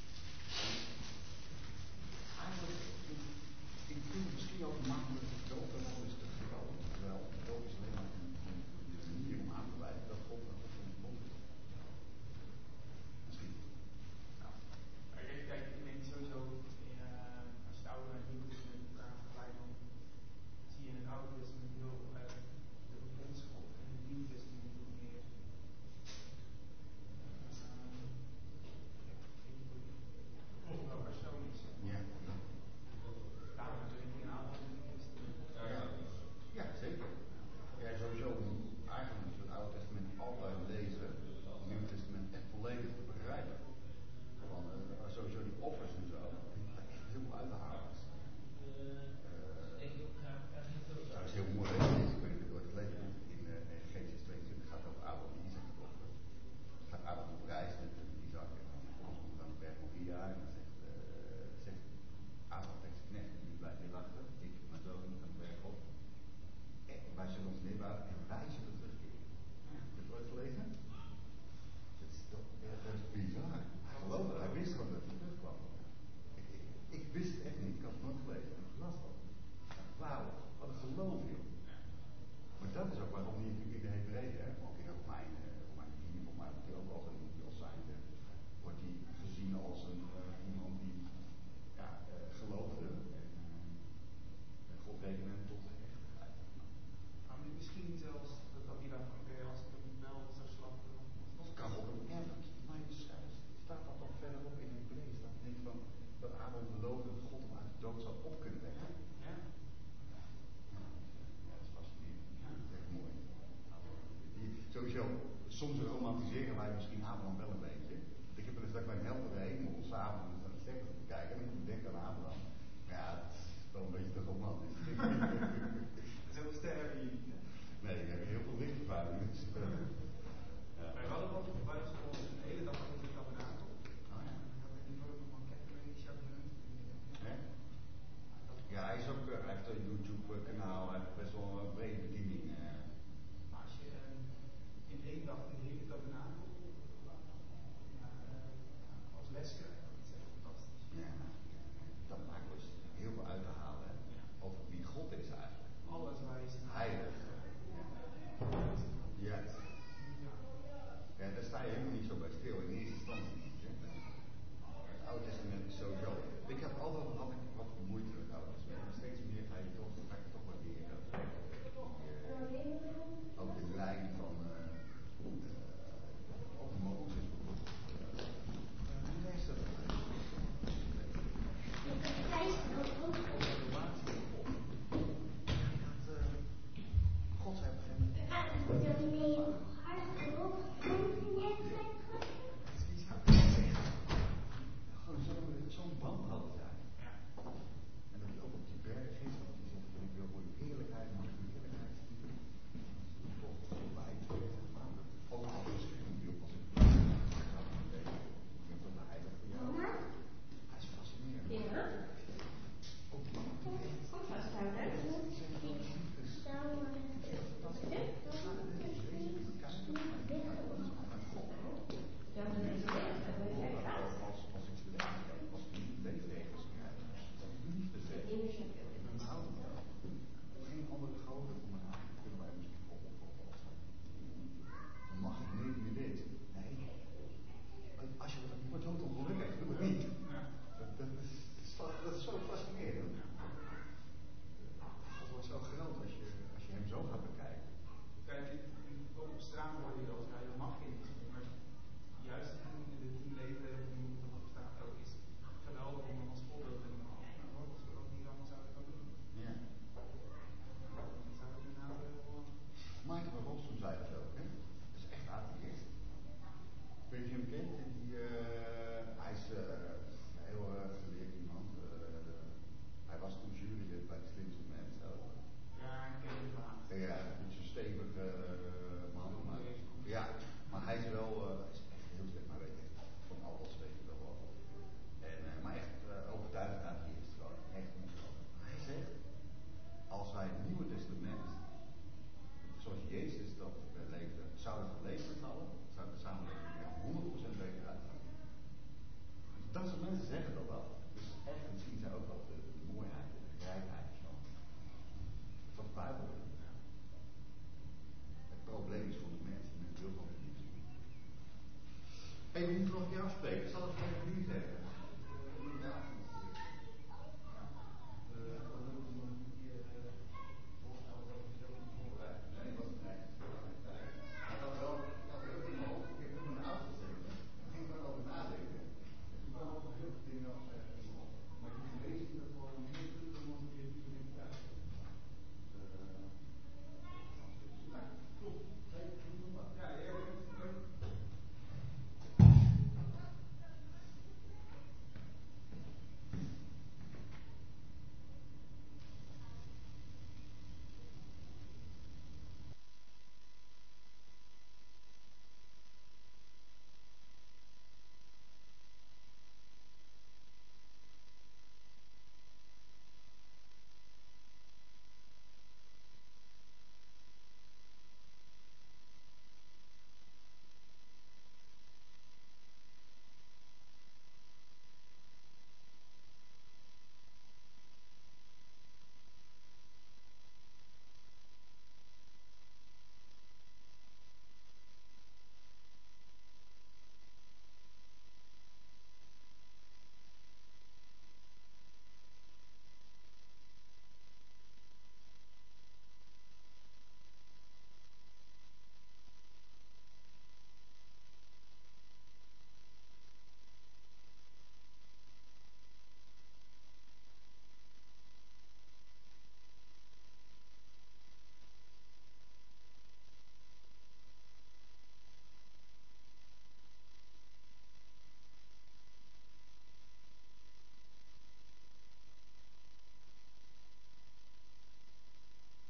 Eigenlijk, ik vind het misschien ook makkelijk de dood en wel is te groot. Terwijl de dood is alleen maar een, een, een manier om aan te wijzen dat God een God van de bond is. Misschien. Nou. Kijk, kijk, ik denk sowieso, uh, als je het oude en het nieuwe testament met elkaar vergelijkt, dan zie je in het oude testament heel uh, de verbondsgod en in het nieuwe testament veel meer. Uh, wel persoonlijk. Ja. Daarom natuurlijk in Abraham en het testament. Ja, ja, zeker. Ja, sowieso eigenlijk moet je het Oude Testament altijd lezen, het Nieuwe Testament echt volledig te begrijpen. Van, uh, sowieso die offers en zo, daar echt heel veel uit te halen. Uh, dat is heel mooi. Ik weet niet of je ooit gelezen hebt in uh, Genesis tweeëntwintig gaat over Abraham en Isaac offer. Gaat Abraham op reis met Isaac en dan komt hij aan de berg Moria en dan zegt, uh, zegt Abraham tegen zijn knecht, jullie blijven hier wachten, ik en mijn zoon gaan de berg op. En wij zullen ons neerbouwen en wij zullen terugkeren. Heb je het ooit gelezen? Dat is toch, ja, dat is bizar. Hij geloofde, hij wist gewoon dat hij terugkwam. Ik, ik, ik wist het echt niet, ik had het nooit gelezen. Ik las dat. Wauw, wat een geloof, joh. Maar dat is ook waarom hij natuurlijk in de Hebreeën, hè, ook in de Romein, Romein vier, voor mij wordt hij ook altijd moet hij als zijn, wordt hij gezien als een, uh, iemand die ja, uh, geloofde en uh, God rekende hem tot de gerechtigheid. Maar misschien zelfs dat, dat hij dacht, oké, okay, als ik hem wel zou slachten, dan dat kan ook een erfenis. Maar je staat dat toch verderop in Hebreeën, staat niet van dat Abraham geloofde dat God hem uit de dood zou op kunnen wekken. Ja. Ja, dat is fascinerend. Ja, dat is echt mooi. Die, sowieso, soms romantiseren wij misschien Abraham wel een beetje. Ik heb wel eens dat ik bij een heldere hemel s'avonds naar de sterren te kijken en ik denk aan Abraham. Ja, dat is wel een beetje te romantisch. Zo sterren hier niet, hè? Nee, we hebben heel veel lichtvervuiling. Dus, uh, ja. Wij hadden ook op de buitenschool de hele dag over de tabernakel. Oh ja. Ik had er ook nog een ketten mee, Jacques. Hè? Ja, hij is ook, uh, hij heeft een YouTube-kanaal, hij heeft best wel een brede bediening. Uh. Maar als je uh, in één dag de hele tabernakel ja, uh, als les krijgt, dat is echt fantastisch. Ja, dat maakt dus heel veel uit te halen. Hè. je hem kent, die, uh, hij is uh, een heel uh, geleerd iemand. Uh, hij was toen jurylid bij de slimste mensen. Ja, ik ken hem wel. Ja, een beetje stevig uh, man. Maar, ja, maar hij is wel, uh, hij is echt heel sterk, maar weet je, van alles weet je wel wat. En, uh, maar echt uh, overtuigdheid hier is gewoon echt ongelooflijk. Hij zegt, als wij het Nieuwe Testament, zoals Jezus dat leefde, zouden geleverd hadden, zou de samenleving er honderd procent beter uitgaan. Dat soort mensen zeggen dat wel. Dus ergens zien zij ook wel de, de mooiheid en de rijkheid van, van de Bijbel. Ja. Het probleem is voor de mensen, men wil gewoon niet zien. Hé, we moeten nog een keer afspreken. Zal ik het even niet zeggen?